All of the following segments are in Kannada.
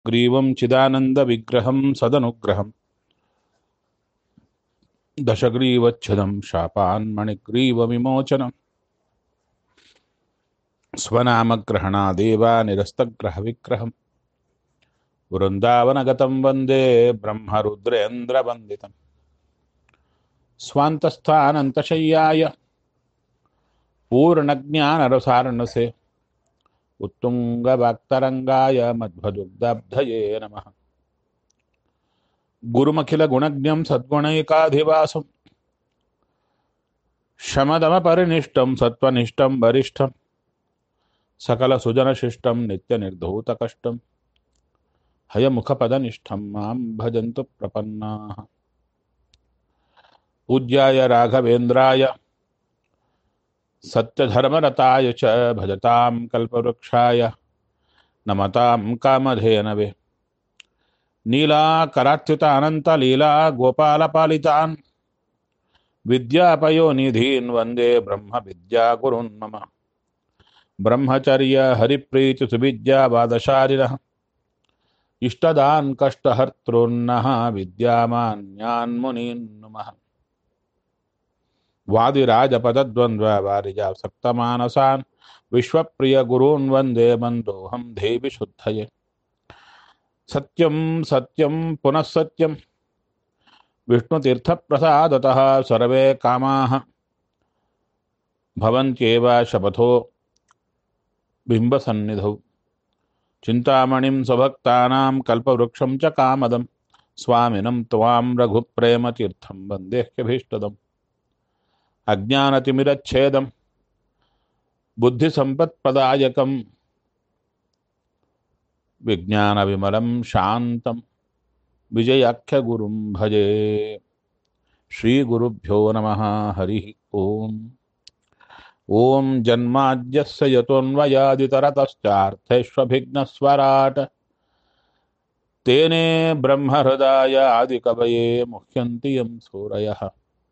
ಗ್ರೀವಂ ಚಿದಾನಂದ ವಿಗ್ರಹಂ ಸದನುಗ್ರಹಂ ದಶಗ್ರೀವಚ್ಛದಂ ಶಾಪಾನ್ಮಣಿಗ್ರೀವ ವಿಮೋಚನಂ ಸ್ವನಾಮಗ್ರಹಣಾದೇವ ನಿರಸ್ತಗ್ರಹ ವಿಗ್ರಹಂ ವೃಂದಾವನಗತಂ ವಂದೇ ಬ್ರಹ್ಮರುದ್ರೇಂದ್ರವಂದಿತಂ ಸ್ವಾಂತಸ್ಥಾನಂತಶಯ್ಯಾಯ ಪೂರ್ಣಜ್ಞಾನರಸಾರ್ಣಸೆ ಉತ್ತುಂಗವಾಕ್ತರಂಗಾಯ ಮಧ್ವದುಗ್ಧಬ್ಧಯೇ ನಮಃ ಗುರುಮಖಿಲ ಗುಣಜ್ಞಂ ಸದ್ಗುಣೈಕಾಧಿವಾಸಂ ಶಮದಮ ಪರಿನಿಷ್ಠಂ ಸತ್ವನಿಷ್ಠಂ ವರಿಷ್ಠಂ ಸಕಲ ಸುಜನಶಿಷ್ಟಂ ನಿತ್ಯ ನಿರ್ಧೂತ ಕಷ್ಟಂ ಹಯಮುಖಪದನಿಷ್ಠಂ ಮಾಂ ಭಜಂತು ಪ್ರಪನ್ನಾಃ ಪೂಜ್ಯಾಯ ರಾಘವೇಂದ್ರಾಯ ಸತ್ಯಧರ್ಮರತಾಯ ಚ ಭಜತಾಂ ಕಲ್ಪವೃಕ್ಷಾಯ ನಮತಾಂ ಕಾಮಧೇನವೇ ನೀಲಾಕರಾರ್ಚಿತ ಅನಂತ ಲೀಲಾ ಗೋಪಾಲಪಾಲಿತಾನ್ ವಿದ್ಯಾಪಯೋನಿಧೀನ್ ವಂದೇ ಬ್ರಹ್ಮ ವಿದ್ಯಾ ಗುರುನ್ ಮಮ ಬ್ರಹ್ಮಚರ್ಯ ಹರಿಪ್ರೀತಿ ಸುವಿದ್ಯಾವಾದಶಾಲಿನಃ ಇಷ್ಟದಾನ್ ಕಷ್ಟಹರ್ತॄನ್ನಃ ವಿದ್ಯಾಮಾನ್ಯಾನ್ ಮುನೀನ್ ನಮಃ ವಾದಿರಾಜಪದದ್ವಂದ್ವ ವಾರಿಜಾ ಸಕ್ತಮಾನಸಾನ್ ವಿಶ್ವಪ್ರಿಯ ಗುರೂನ್ ವಂದೇ ಮಂದೋಹಂ ದೇವಿ ಶುದ್ಧಯೇ ಸತ್ಯಂ ಸತ್ಯಂ ಪುನಃ ಸತ್ಯಂ ವಿಷ್ಣುತೀರ್ಥಪ್ರಸಾದತಃ ಸರ್ವೇ ಕಾಮಾಃ ಭವಂತ್ಯೇವ ಶಪಥೋ ಬಿಂಬಸನ್ನಿಧೌ ಚಿಂತಾಮಣಿಂ ಸ್ವಭಕ್ತಾನಾಂ ಕಲ್ಪವೃಕ್ಷಂ ಚ ಕಾಮದಂ ಸ್ವಾಮಿನಂ ತ್ವಾಂ ರಘುಪ್ರೇಮತೀರ್ಥಂ ವಂದೇಹ್ಯಭೀಷ್ಟದಂ ಅಜ್ಞಾನತಿಮಿರಚ್ಛೇದಂ ಬುದ್ಧಿಸಂಪತ್ಪ್ರದಾಯಕಂ ವಿಜ್ಞಾನವಿಮಲಂ ಶಾಂತಂ ವಿಜಯಾಖ್ಯಗುರುಂ ಭಜೆ ಶ್ರೀಗುರುಭ್ಯೋ ನಮಃ ಹರಿ ಓಂ ಓಂ ಜನ್ಮಾದ್ಯಸ್ಯ ಯತೋನ್ವಯಾದಿತರತಶ್ಚಾರ್ಥೇಷ್ವಭಿಘ್ನಸ್ವರಾಟ್ ತೇನೇ ಬ್ರಹ್ಮಹೃದಾಯ ಆದಿಕವಯೇ ಮುಹ್ಯಂತಿ ಯಂ ಸೂರಯಃ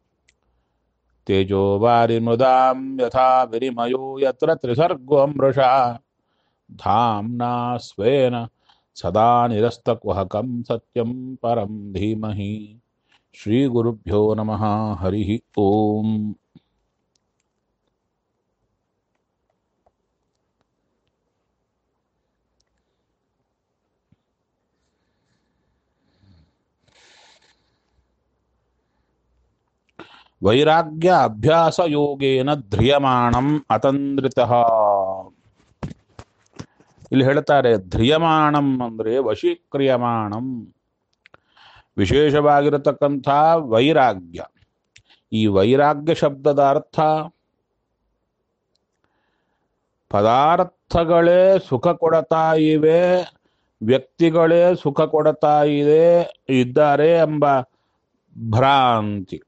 ತೇಜೋ ವಾರಿಮೃದಾಂ ಯಥಾ ವಿರಿಮಯೋ ಯತ್ರ ತ್ರಿಸರ್ಗೋ ಅಮೃಷಾ ಧಾಮ್ನಾ ಸ್ವೇನ ಸದಾ ನಿರಸ್ತಕುಹಕಂ ಸತ್ಯಂ ಪರಂ ಧೀಮಹಿ ಶ್ರೀಗುರುಭ್ಯೋ ನಮಃ ಹರಿ ಓಂ ವೈರಾಗ್ಯ ಅಭ್ಯಾಸ ಯೋಗೇನ ಧ್ರಿಯಮಾಣಂ ಅತಂದ್ರಿತಃ. ಇಲ್ಲಿ ಹೇಳ್ತಾರೆ ಧ್ರಿಯಮಾಣಂ ಅಂದ್ರೆ ವಶೀಕ್ರಿಯಮಾಣಂ, ವಿಶೇಷವಾಗಿರತಕ್ಕಂಥ ವೈರಾಗ್ಯ. ಈ ವೈರಾಗ್ಯ ಶಬ್ದದ ಅರ್ಥ ಪದಾರ್ಥಗಳೇ ಸುಖ ಕೊಡ್ತಾ ಇವೆ, ವ್ಯಕ್ತಿಗಳೇ ಸುಖ ಕೊಡ್ತಾ ಇದ್ದಾರೆ ಎಂಬ ಭ್ರಾಂತಿ.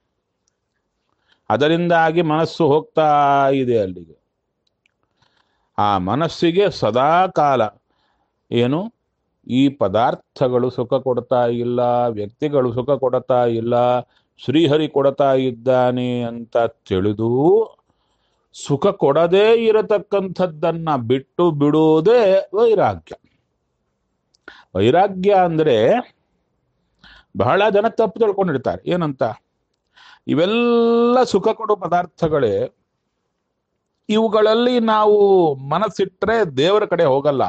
ಅದರಿಂದಾಗಿ ಮನಸ್ಸು ಹೋಗ್ತಾ ಇದೆ ಅಲ್ಲಿಗೆ. ಆ ಮನಸ್ಸಿಗೆ ಸದಾ ಕಾಲ ಏನು ಈ ಪದಾರ್ಥಗಳು ಸುಖ ಕೊಡ್ತಾ ಇಲ್ಲ, ವ್ಯಕ್ತಿಗಳು ಸುಖ ಕೊಡ್ತಾ ಇಲ್ಲ, ಶ್ರೀಹರಿ ಕೊಡ್ತಾ ಇದ್ದಾನೆ ಅಂತ ತಿಳಿದು ಸುಖ ಕೊಡದೇ ಇರತಕ್ಕಂಥದ್ದನ್ನ ಬಿಟ್ಟು ಬಿಡುವುದೇ ವೈರಾಗ್ಯ. ವೈರಾಗ್ಯ ಅಂದ್ರೆ ಬಹಳ ಜನ ತಪ್ಪು ತಿಳ್ಕೊಂಡಿರ್ತಾರೆ. ಏನಂತ, ಇವೆಲ್ಲ ಸುಖ ಕೊಡೋ ಪದಾರ್ಥಗಳೇ, ಇವುಗಳಲ್ಲಿ ನಾವು ಮನಸ್ಸಿಟ್ರೆ ದೇವರ ಕಡೆ ಹೋಗಲ್ಲ,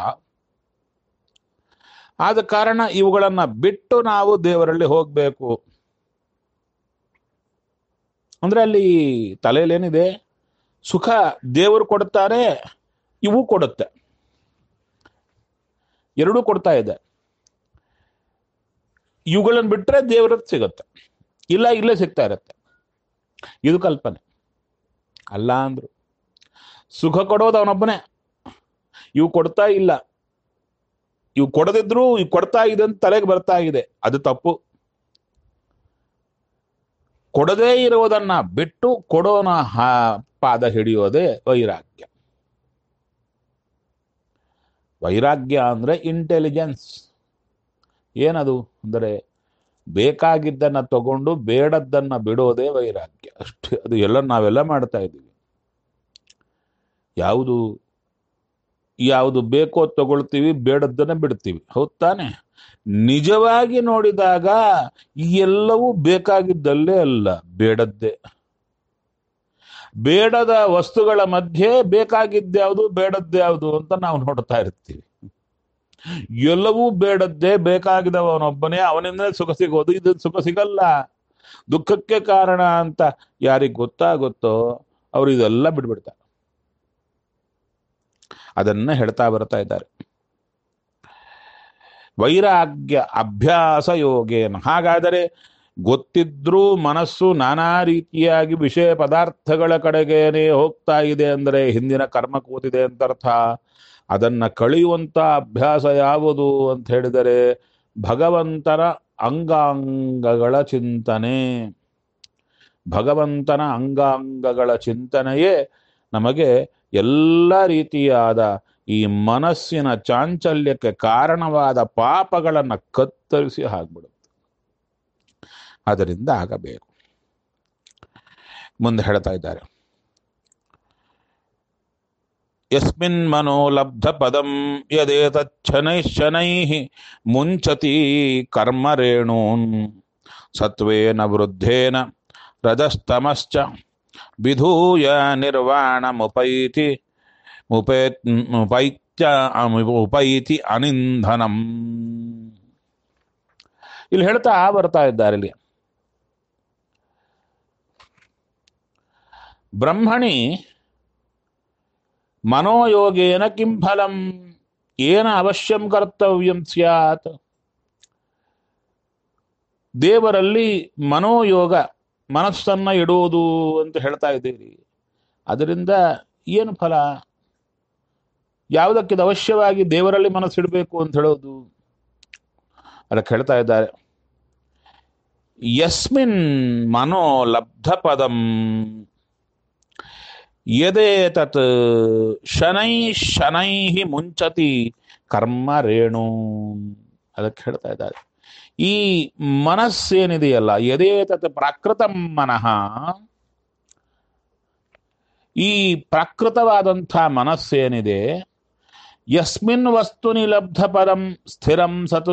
ಆದ ಕಾರಣ ಇವುಗಳನ್ನ ಬಿಟ್ಟು ನಾವು ದೇವರಲ್ಲಿ ಹೋಗ್ಬೇಕು ಅಂದ್ರೆ ಅಲ್ಲಿ ತಲೆಯಲ್ಲೇನಿದೆ, ಸುಖ ದೇವರು ಕೊಡ್ತಾರೆ, ಇವು ಕೊಡುತ್ತೆ, ಎರಡೂ ಕೊಡ್ತಾ ಇದೆ. ಇವುಗಳನ್ನು ಬಿಟ್ರೆ ದೇವರ ಸಿಗುತ್ತೆ, ಇಲ್ಲ ಇಲ್ಲೇ ಸಿಗ್ತಾ ಇರುತ್ತೆ. ಇದು ಕಲ್ಪನೆ ಅಲ್ಲ ಅಂದ್ರು. ಸುಖ ಕೊಡೋದು ಅವನೊಬ್ಬನೇ, ಇವು ಕೊಡ್ತಾ ಇಲ್ಲ, ಇವು ಕೊಡದಿದ್ರು ಇವು ಕೊಡ್ತಾ ಇದೆ ಅಂತ ತಲೆಗೆ ಬರ್ತಾ ಇದೆ, ಅದು ತಪ್ಪು. ಕೊಡದೇ ಇರುವುದನ್ನ ಬಿಟ್ಟು ಕೊಡೋನ ಪಾದ ಹಿಡಿಯೋದೇ ವೈರಾಗ್ಯ. ವೈರಾಗ್ಯ ಅಂದ್ರೆ ಇಂಟೆಲಿಜೆನ್ಸ್. ಏನದು ಅಂದರೆ ಬೇಕಾಗಿದ್ದನ್ನ ತಗೊಂಡು ಬೇಡದ್ದನ್ನ ಬಿಡೋದೇ ವೈರಾಗ್ಯ ಅಷ್ಟೇ. ಅದು ಎಲ್ಲ ನಾವೆಲ್ಲ ಮಾಡ್ತಾ ಇದ್ದೀವಿ. ಯಾವುದು ಯಾವುದು ಬೇಕೋ ತಗೊಳ್ತೀವಿ, ಬೇಡದ್ದನ್ನ ಬಿಡ್ತೀವಿ. ಹೌದ್ ತಾನೆ? ನಿಜವಾಗಿ ನೋಡಿದಾಗ ಈ ಎಲ್ಲವೂ ಬೇಕಾಗಿದ್ದಲ್ಲೇ ಅಲ್ಲ, ಬೇಡದ್ದೇ. ಬೇಡದ ವಸ್ತುಗಳ ಮಧ್ಯೆ ಬೇಕಾಗಿದ್ದ್ಯಾವುದು ಬೇಡದ್ದ್ಯಾವುದು ಅಂತ ನಾವು ನೋಡ್ತಾ ಇರ್ತೀವಿ. ಎಲ್ಲವೂ ಬೇಡದ್ದೇ, ಬೇಕಾಗಿದವನೊಬ್ಬನೇ, ಅವನಿಂದ ಸುಖ ಸಿಗೋದು. ಇದು ಸುಖ ಸಿಗಲ್ಲ, ದುಃಖಕ್ಕೆ ಕಾರಣ ಅಂತ ಯಾರಿಗೆ ಗೊತ್ತಾಗುತ್ತೋ ಅವರು ಇದೆಲ್ಲ ಬಿಡ್ಬಿಡ್ತಾರೆ. ಅದನ್ನ ಹೇಳ್ತಾ ಬರ್ತಾ ಇದ್ದಾರೆ. ವೈರಾಗ್ಯ ಅಭ್ಯಾಸ ಯೋಗೇನ. ಹಾಗಾದರೆ ಗೊತ್ತಿದ್ರೂ ಮನಸ್ಸು ನಾನಾ ರೀತಿಯಾಗಿ ವಿಷಯ ಪದಾರ್ಥಗಳ ಕಡೆಗೇನೆ ಹೋಗ್ತಾ ಇದೆ ಅಂದರೆ ಹಿಂದಿನ ಕರ್ಮ ಕೂತಿದೆ ಅಂತ ಅರ್ಥ. ಅದನ್ನ ಕಳೆಯುವಂತ ಅಭ್ಯಾಸ ಯಾವುದು ಅಂತ ಹೇಳಿದರೆ ಭಗವಂತನ ಅಂಗಾಂಗಗಳ ಚಿಂತನೆ. ಭಗವಂತನ ಅಂಗಾಂಗಗಳ ಚಿಂತನೆಯೇ ನಮಗೆ ಎಲ್ಲ ರೀತಿಯಾದ ಈ ಮನಸ್ಸಿನ ಚಾಂಚಲ್ಯಕ್ಕೆ ಕಾರಣವಾದ ಪಾಪಗಳನ್ನು ಕತ್ತರಿಸಿ ಹಾಕ್ಬಿಡುತ್ತೆ. ಅದರಿಂದ ಆಗಬೇಕು. ಮುಂದೆ ಹೇಳ್ತಾ ಇದ್ದಾರೆ, ಯಸ್ಮಿನ್ ಮನೋ ಲಬ್ಧ ಪದಂ ಯದೇತಚ್ಛನೈಶ್ಶನೈಃ ಮುಂಚತಿ ಕರ್ಮರೇಣೂನ್ ಸತ್ವೇನ ವೃದ್ಧೇನ ರಜಸ್ತಮಶ್ಚ ವಿಧೂಯ ನಿರ್ವಾಣಮುಪೈತಿ ಉಪೈತಿ ಅನಿಂಧನಂ. ಇಲ್ಲಿ ಹೇಳ್ತಾ ಬರ್ತಾ ಇದ್ದಾರೆ, ಇಲ್ಲಿ ಬ್ರಹ್ಮಣಿ ಮನೋಯೋಗೇನ ಕಿಂ ಫಲಂ ಏನ ಅವಶ್ಯಂ ಕರ್ತವ್ಯಂ ಸ್ಯಾತ್. ದೇವರಲ್ಲಿ ಮನೋಯೋಗ, ಮನಸ್ಸನ್ನ ಇಡುವುದು ಅಂತ ಹೇಳ್ತಾ ಇದ್ದೀರಿ. ಅದರಿಂದ ಏನು ಫಲ? ಯಾವುದಕ್ಕಿದು ಅವಶ್ಯವಾಗಿ ದೇವರಲ್ಲಿ ಮನಸ್ಸಿಡಬೇಕು ಅಂತ ಹೇಳೋದು? ಅದಕ್ಕೆ ಹೇಳ್ತಾ ಇದ್ದಾರೆ, ಯಸ್ಮಿನ್ ಮನೋ ಲಬ್ಧ ಪದಂ ಯದೇತತ್ ಶನೈ ಶನೈ ಮುಂಚತಿ ಕರ್ಮ ರೇಣು. ಅದಕ್ಕೆ ಹೇಳ್ತಾ ಇದ್ದಾರೆ, ಈ ಮನಸ್ಸೇನಿದೆಯಲ್ಲ, ಯದೇತತ್ ಪ್ರಾಕೃತಂ ಮನಃ, ಈ ಪ್ರಾಕೃತವಾದಂಥ ಮನಸ್ಸೇನಿದೆ, ಯಸ್ಮಿನ್ ವಸ್ತುನಿ ಲಬ್ಧ ಪದಂ ಸ್ಥಿರಂ ಸತ್,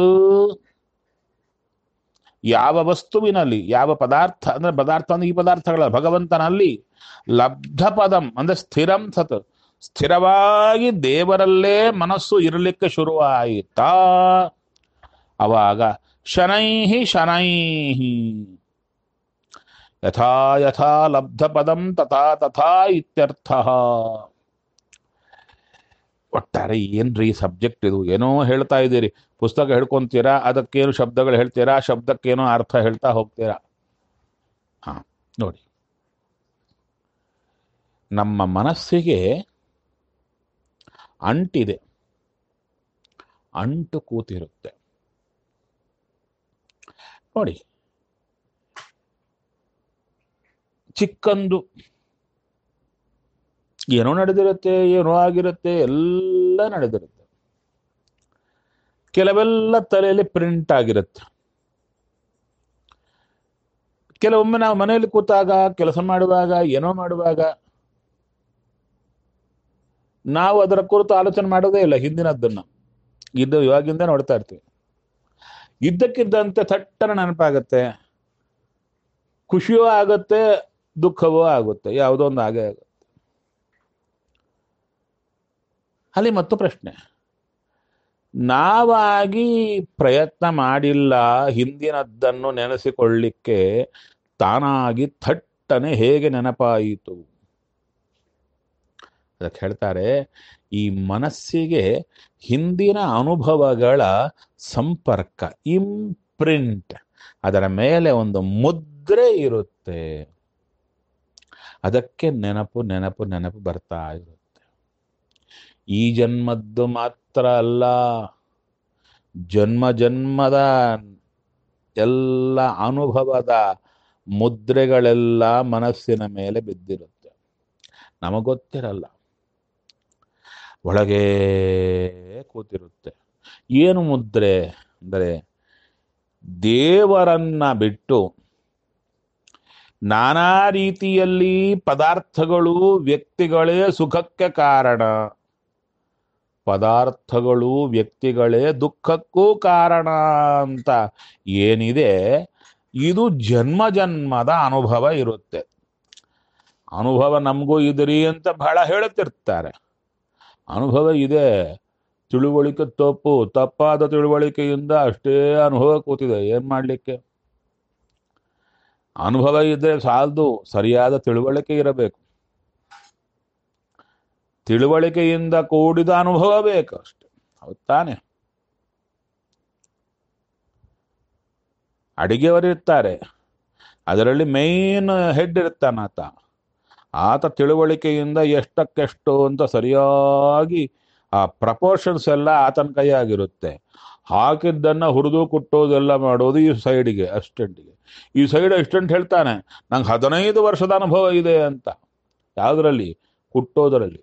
ಯಾವ ವಸ್ತುವಿನಲ್ಲಿ, ಯಾವ ಪದಾರ್ಥ ಅಂದ್ರೆ ಪದಾರ್ಥ ಅಂದ್ರೆ ಈ ಪದಾರ್ಥಗಳ ಭಗವಂತನಲ್ಲಿ ಲಬ್ಧ ಪದಂ ಅಂದ್ರೆ ಸ್ಥಿರಂ ಸತ್, ಸ್ಥಿರವಾಗಿ ದೇವರಲ್ಲೇ ಮನಸ್ಸು ಇರಲಿಕ್ಕೆ ಶುರುವಾಯಿತಾ, ಅವಾಗ ಶನೈಹಿ ಶನೈಹಿ ಯಥಾ ಯಥಾ ಲಬ್ಧ ಪದಂ ತಥಾ ತಥಾ ಇತ್ಯರ್ಥ. ಒಟ್ಟಾರೆ ಏನ್ರಿ ಸಬ್ಜೆಕ್ಟ್ ಇದು? ಏನೋ ಹೇಳ್ತಾ ಇದ್ದೀರಿ, ಪುಸ್ತಕ ಹೇಳ್ಕೊಂತೀರಾ, ಅದಕ್ಕೇನು ಶಬ್ದಗಳು ಹೇಳ್ತೀರಾ, ಶಬ್ದಕ್ಕೇನೋ ಅರ್ಥ ಹೇಳ್ತಾ ಹೋಗ್ತೀರಾ. ಹಾ ನೋಡಿ, ನಮ್ಮ ಮನಸ್ಸಿಗೆ ಅಂಟಿದೆ, ಅಂಟು ಕೂತಿರುತ್ತೆ ನೋಡಿ. ಚಿಕ್ಕಂದು ಏನೋ ನಡೆದಿರುತ್ತೆ, ಏನೋ ಆಗಿರುತ್ತೆ, ಎಲ್ಲ ನಡೆದಿರುತ್ತೆ. ಕೆಲವೆಲ್ಲ ತಲೆಯಲ್ಲಿ ಪ್ರಿಂಟ್ ಆಗಿರುತ್ತೆ. ಕೆಲವೊಮ್ಮೆ ನಾವು ಮನೆಯಲ್ಲಿ ಕೂತಾಗ, ಕೆಲಸ ಮಾಡುವಾಗ, ಏನೋ ಮಾಡುವಾಗ ನಾವು ಅದರ ಕುರಿತು ಆಲೋಚನೆ ಮಾಡೋದೇ ಇಲ್ಲ, ಹಿಂದಿನದ್ದನ್ನ. ಇದು ಇವಾಗಿಂದ ನೋಡ್ತಾ ಇರ್ತೀವಿ. ಇದ್ದಕ್ಕಿದ್ದಂತೆ ಥಟ್ಟನ ನೆನಪಾಗತ್ತೆ, ಖುಷಿಯೂ ಆಗತ್ತೆ, ದುಃಖವೂ ಆಗುತ್ತೆ, ಯಾವುದೋ ಒಂದು ಆಗೇ ಆಗುತ್ತೆ. ಅಲ್ಲಿ ಮತ್ತು ಪ್ರಶ್ನೆ, ನಾವಾಗಿ ಪ್ರಯತ್ನ ಮಾಡಿಲ್ಲ ಹಿಂದಿನದ್ದನ್ನು ನೆನೆಸಿಕೊಳ್ಳಿಕ್ಕೆ, ತಾನಾಗಿ ಥಟ್ಟನೆ ಹೇಗೆ ನೆನಪಾಯಿತು? ಅದಕ್ಕೆ ಹೇಳ್ತಾರೆ, ಈ ಮನಸ್ಸಿಗೆ ಹಿಂದಿನ ಅನುಭವಗಳ ಸಂಪರ್ಕ, ಇಂಪ್ರಿಂಟ್, ಅದರ ಮೇಲೆ ಒಂದು ಮುದ್ರೆ ಇರುತ್ತೆ. ಅದಕ್ಕೆ ನೆನಪು ನೆನಪು ನೆನಪು ಬರ್ತಾ ಇರುತ್ತೆ. ಈ ಜನ್ಮದ್ದು ಮಾತ್ರ ಅಲ್ಲ, ಜನ್ಮ ಜನ್ಮದ ಎಲ್ಲ ಅನುಭವದ ಮುದ್ರೆಗಳೆಲ್ಲ ಮನಸ್ಸಿನ ಮೇಲೆ ಬಿದ್ದಿರುತ್ತೆ, ನಮಗೊತ್ತಿರಲ್ಲ, ಒಳಗೆ ಕೂತಿರುತ್ತೆ. ಏನು ಮುದ್ರೆ ಅಂದರೆ, ದೇವರನ್ನ ಬಿಟ್ಟು ನಾನಾ ರೀತಿಯಲ್ಲಿ ಪದಾರ್ಥಗಳು, ವ್ಯಕ್ತಿಗಳೇ ಸುಖಕ್ಕೆ ಕಾರಣ ಪದಾರ್ಥಗಳು ವ್ಯಕ್ತಿಗಳೇ ದುಃಖಕ್ಕೂ ಕಾರಣ ಅಂತ ಏನಿದೆ, ಇದು ಜನ್ಮ ಜನ್ಮದ ಅನುಭವ ಇರುತ್ತೆ. ಅನುಭವ ನಮಗೂ ಇದ್ರಿ ಅಂತ ಬಹಳ ಹೇಳುತ್ತಿರ್ತಾರೆ. ಅನುಭವ ಇದೆ, ತಿಳುವಳಿಕೆ ತಪ್ಪಾದ ತಿಳುವಳಿಕೆಯಿಂದ ಅಷ್ಟೇ ಅನುಭವ ಕೂತಿದೆ. ಏನ್ ಮಾಡ್ಲಿಕ್ಕೆ? ಅನುಭವ ಇದ್ರೆ ಸಾಲದು, ಸರಿಯಾದ ತಿಳುವಳಿಕೆ ಇರಬೇಕು. ತಿಳುವಳಿಕೆಯಿಂದ ಕೂಡಿದ ಅನುಭವ ಬೇಕು ಅಷ್ಟೆ. ಹೌದ್ ತಾನೆ? ಅಡಿಗೆಯವರಿರ್ತಾರೆ, ಅದರಲ್ಲಿ ಮೇನ್ ಹೆಡ್ ಇರ್ತಾನಾತ. ಆತ ತಿಳುವಳಿಕೆಯಿಂದ ಎಷ್ಟಕ್ಕೆಷ್ಟು ಅಂತ ಸರಿಯಾಗಿ ಆ ಪ್ರಪೋರ್ಷನ್ಸ್ ಎಲ್ಲ ಆತನ ಕೈಯಾಗಿರುತ್ತೆ. ಹಾಕಿದ್ದನ್ನ ಹುರಿದು ಕುಟ್ಟೋದೆಲ್ಲ ಮಾಡೋದು ಈ ಸೈಡ್ಗೆ, ಅಸಿಸ್ಟೆಂಟ್ಗೆ. ಈ ಸೈಡ್ ಅಸಿಸ್ಟೆಂಟ್ ಹೇಳ್ತಾನೆ, ನಂಗೆ 15 ವರ್ಷದ ಅನುಭವ ಇದೆ ಅಂತ. ಯಾವುದರಲ್ಲಿ? ಕುಟ್ಟೋದರಲ್ಲಿ.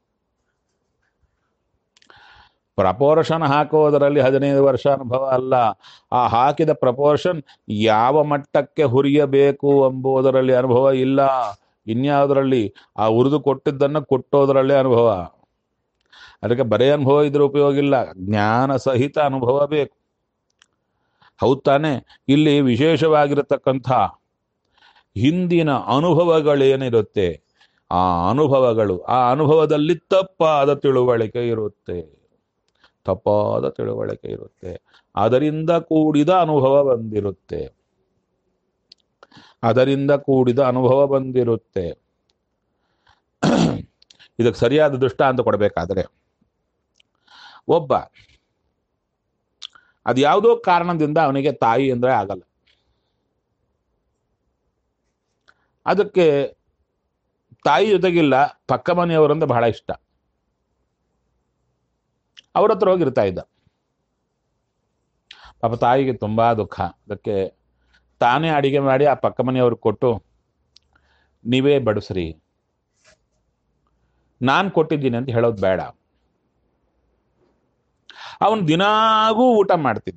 ಪ್ರಪೋರ್ಷನ್ ಹಾಕೋದರಲ್ಲಿ 15 ವರ್ಷ ಅನುಭವ ಅಲ್ಲ. ಆ ಹಾಕಿದ ಪ್ರಪೋರ್ಷನ್ ಯಾವ ಮಟ್ಟಕ್ಕೆ ಹುರಿಯಬೇಕು ಎಂಬುದರಲ್ಲಿ ಅನುಭವ ಇಲ್ಲ. ಇನ್ಯಾವುದರಲ್ಲಿ? ಆ ಹುರಿದು ಕೊಟ್ಟಿದ್ದನ್ನು ಕೊಟ್ಟೋದರಲ್ಲೇ ಅನುಭವ. ಅದಕ್ಕೆ ಬರೇ ಅನುಭವ ಇದ್ರೆ ಉಪಯೋಗ ಇಲ್ಲ, ಜ್ಞಾನ ಸಹಿತ ಅನುಭವ ಬೇಕು. ಹೌದ್ ತಾನೆ? ಇಲ್ಲಿ ವಿಶೇಷವಾಗಿರತಕ್ಕಂಥ ಹಿಂದಿನ ಅನುಭವಗಳೇನಿರುತ್ತೆ, ಆ ಅನುಭವಗಳು, ಆ ಅನುಭವದಲ್ಲಿ ತಪ್ಪಾದ ತಿಳುವಳಿಕೆ ಇರುತ್ತೆ. ತಪ್ಪಾದ ತಿಳುವಳಿಕೆ ಇರುತ್ತೆ, ಅದರಿಂದ ಕೂಡಿದ ಅನುಭವ ಬಂದಿರುತ್ತೆ. ಅದರಿಂದ ಕೂಡಿದ ಅನುಭವ ಬಂದಿರುತ್ತೆ. ಇದಕ್ಕೆ ಸರಿಯಾದ ದೃಷ್ಟಾಂತ ಕೊಡಬೇಕಾದ್ರೆ, ಒಬ್ಬ ಅದು ಯಾವುದೋ ಕಾರಣದಿಂದ ಅವನಿಗೆ ತಾಯಿ ಅಂದ್ರೆ ಆಗಲ್ಲ. ಅದಕ್ಕೆ ತಾಯಿ ಜೊತೆಗಿಲ್ಲ, ಪಕ್ಕ ಮನೆಯವರಂದ್ರೆ ಬಹಳ ಇಷ್ಟ. ಅವ್ರ ಹತ್ರ ಹೋಗಿರ್ತಾ ಇದ್ದ. ಪಾಪ ತಾಯಿಗೆ ತುಂಬಾ ದುಃಖ. ಅದಕ್ಕೆ ತಾನೇ ಅಡಿಗೆ ಮಾಡಿ ಆ ಪಕ್ಕ ಮನೆಯವ್ರಿಗೆ ಕೊಟ್ಟು, ನೀವೇ ಬಡಿಸ್ರಿ, ನಾನು ಕೊಟ್ಟಿದ್ದೀನಿ ಅಂತ ಹೇಳೋದು ಬೇಡ. ಅವನು ದಿನಾಗೂ ಊಟ ಮಾಡ್ತಿದ್ದ.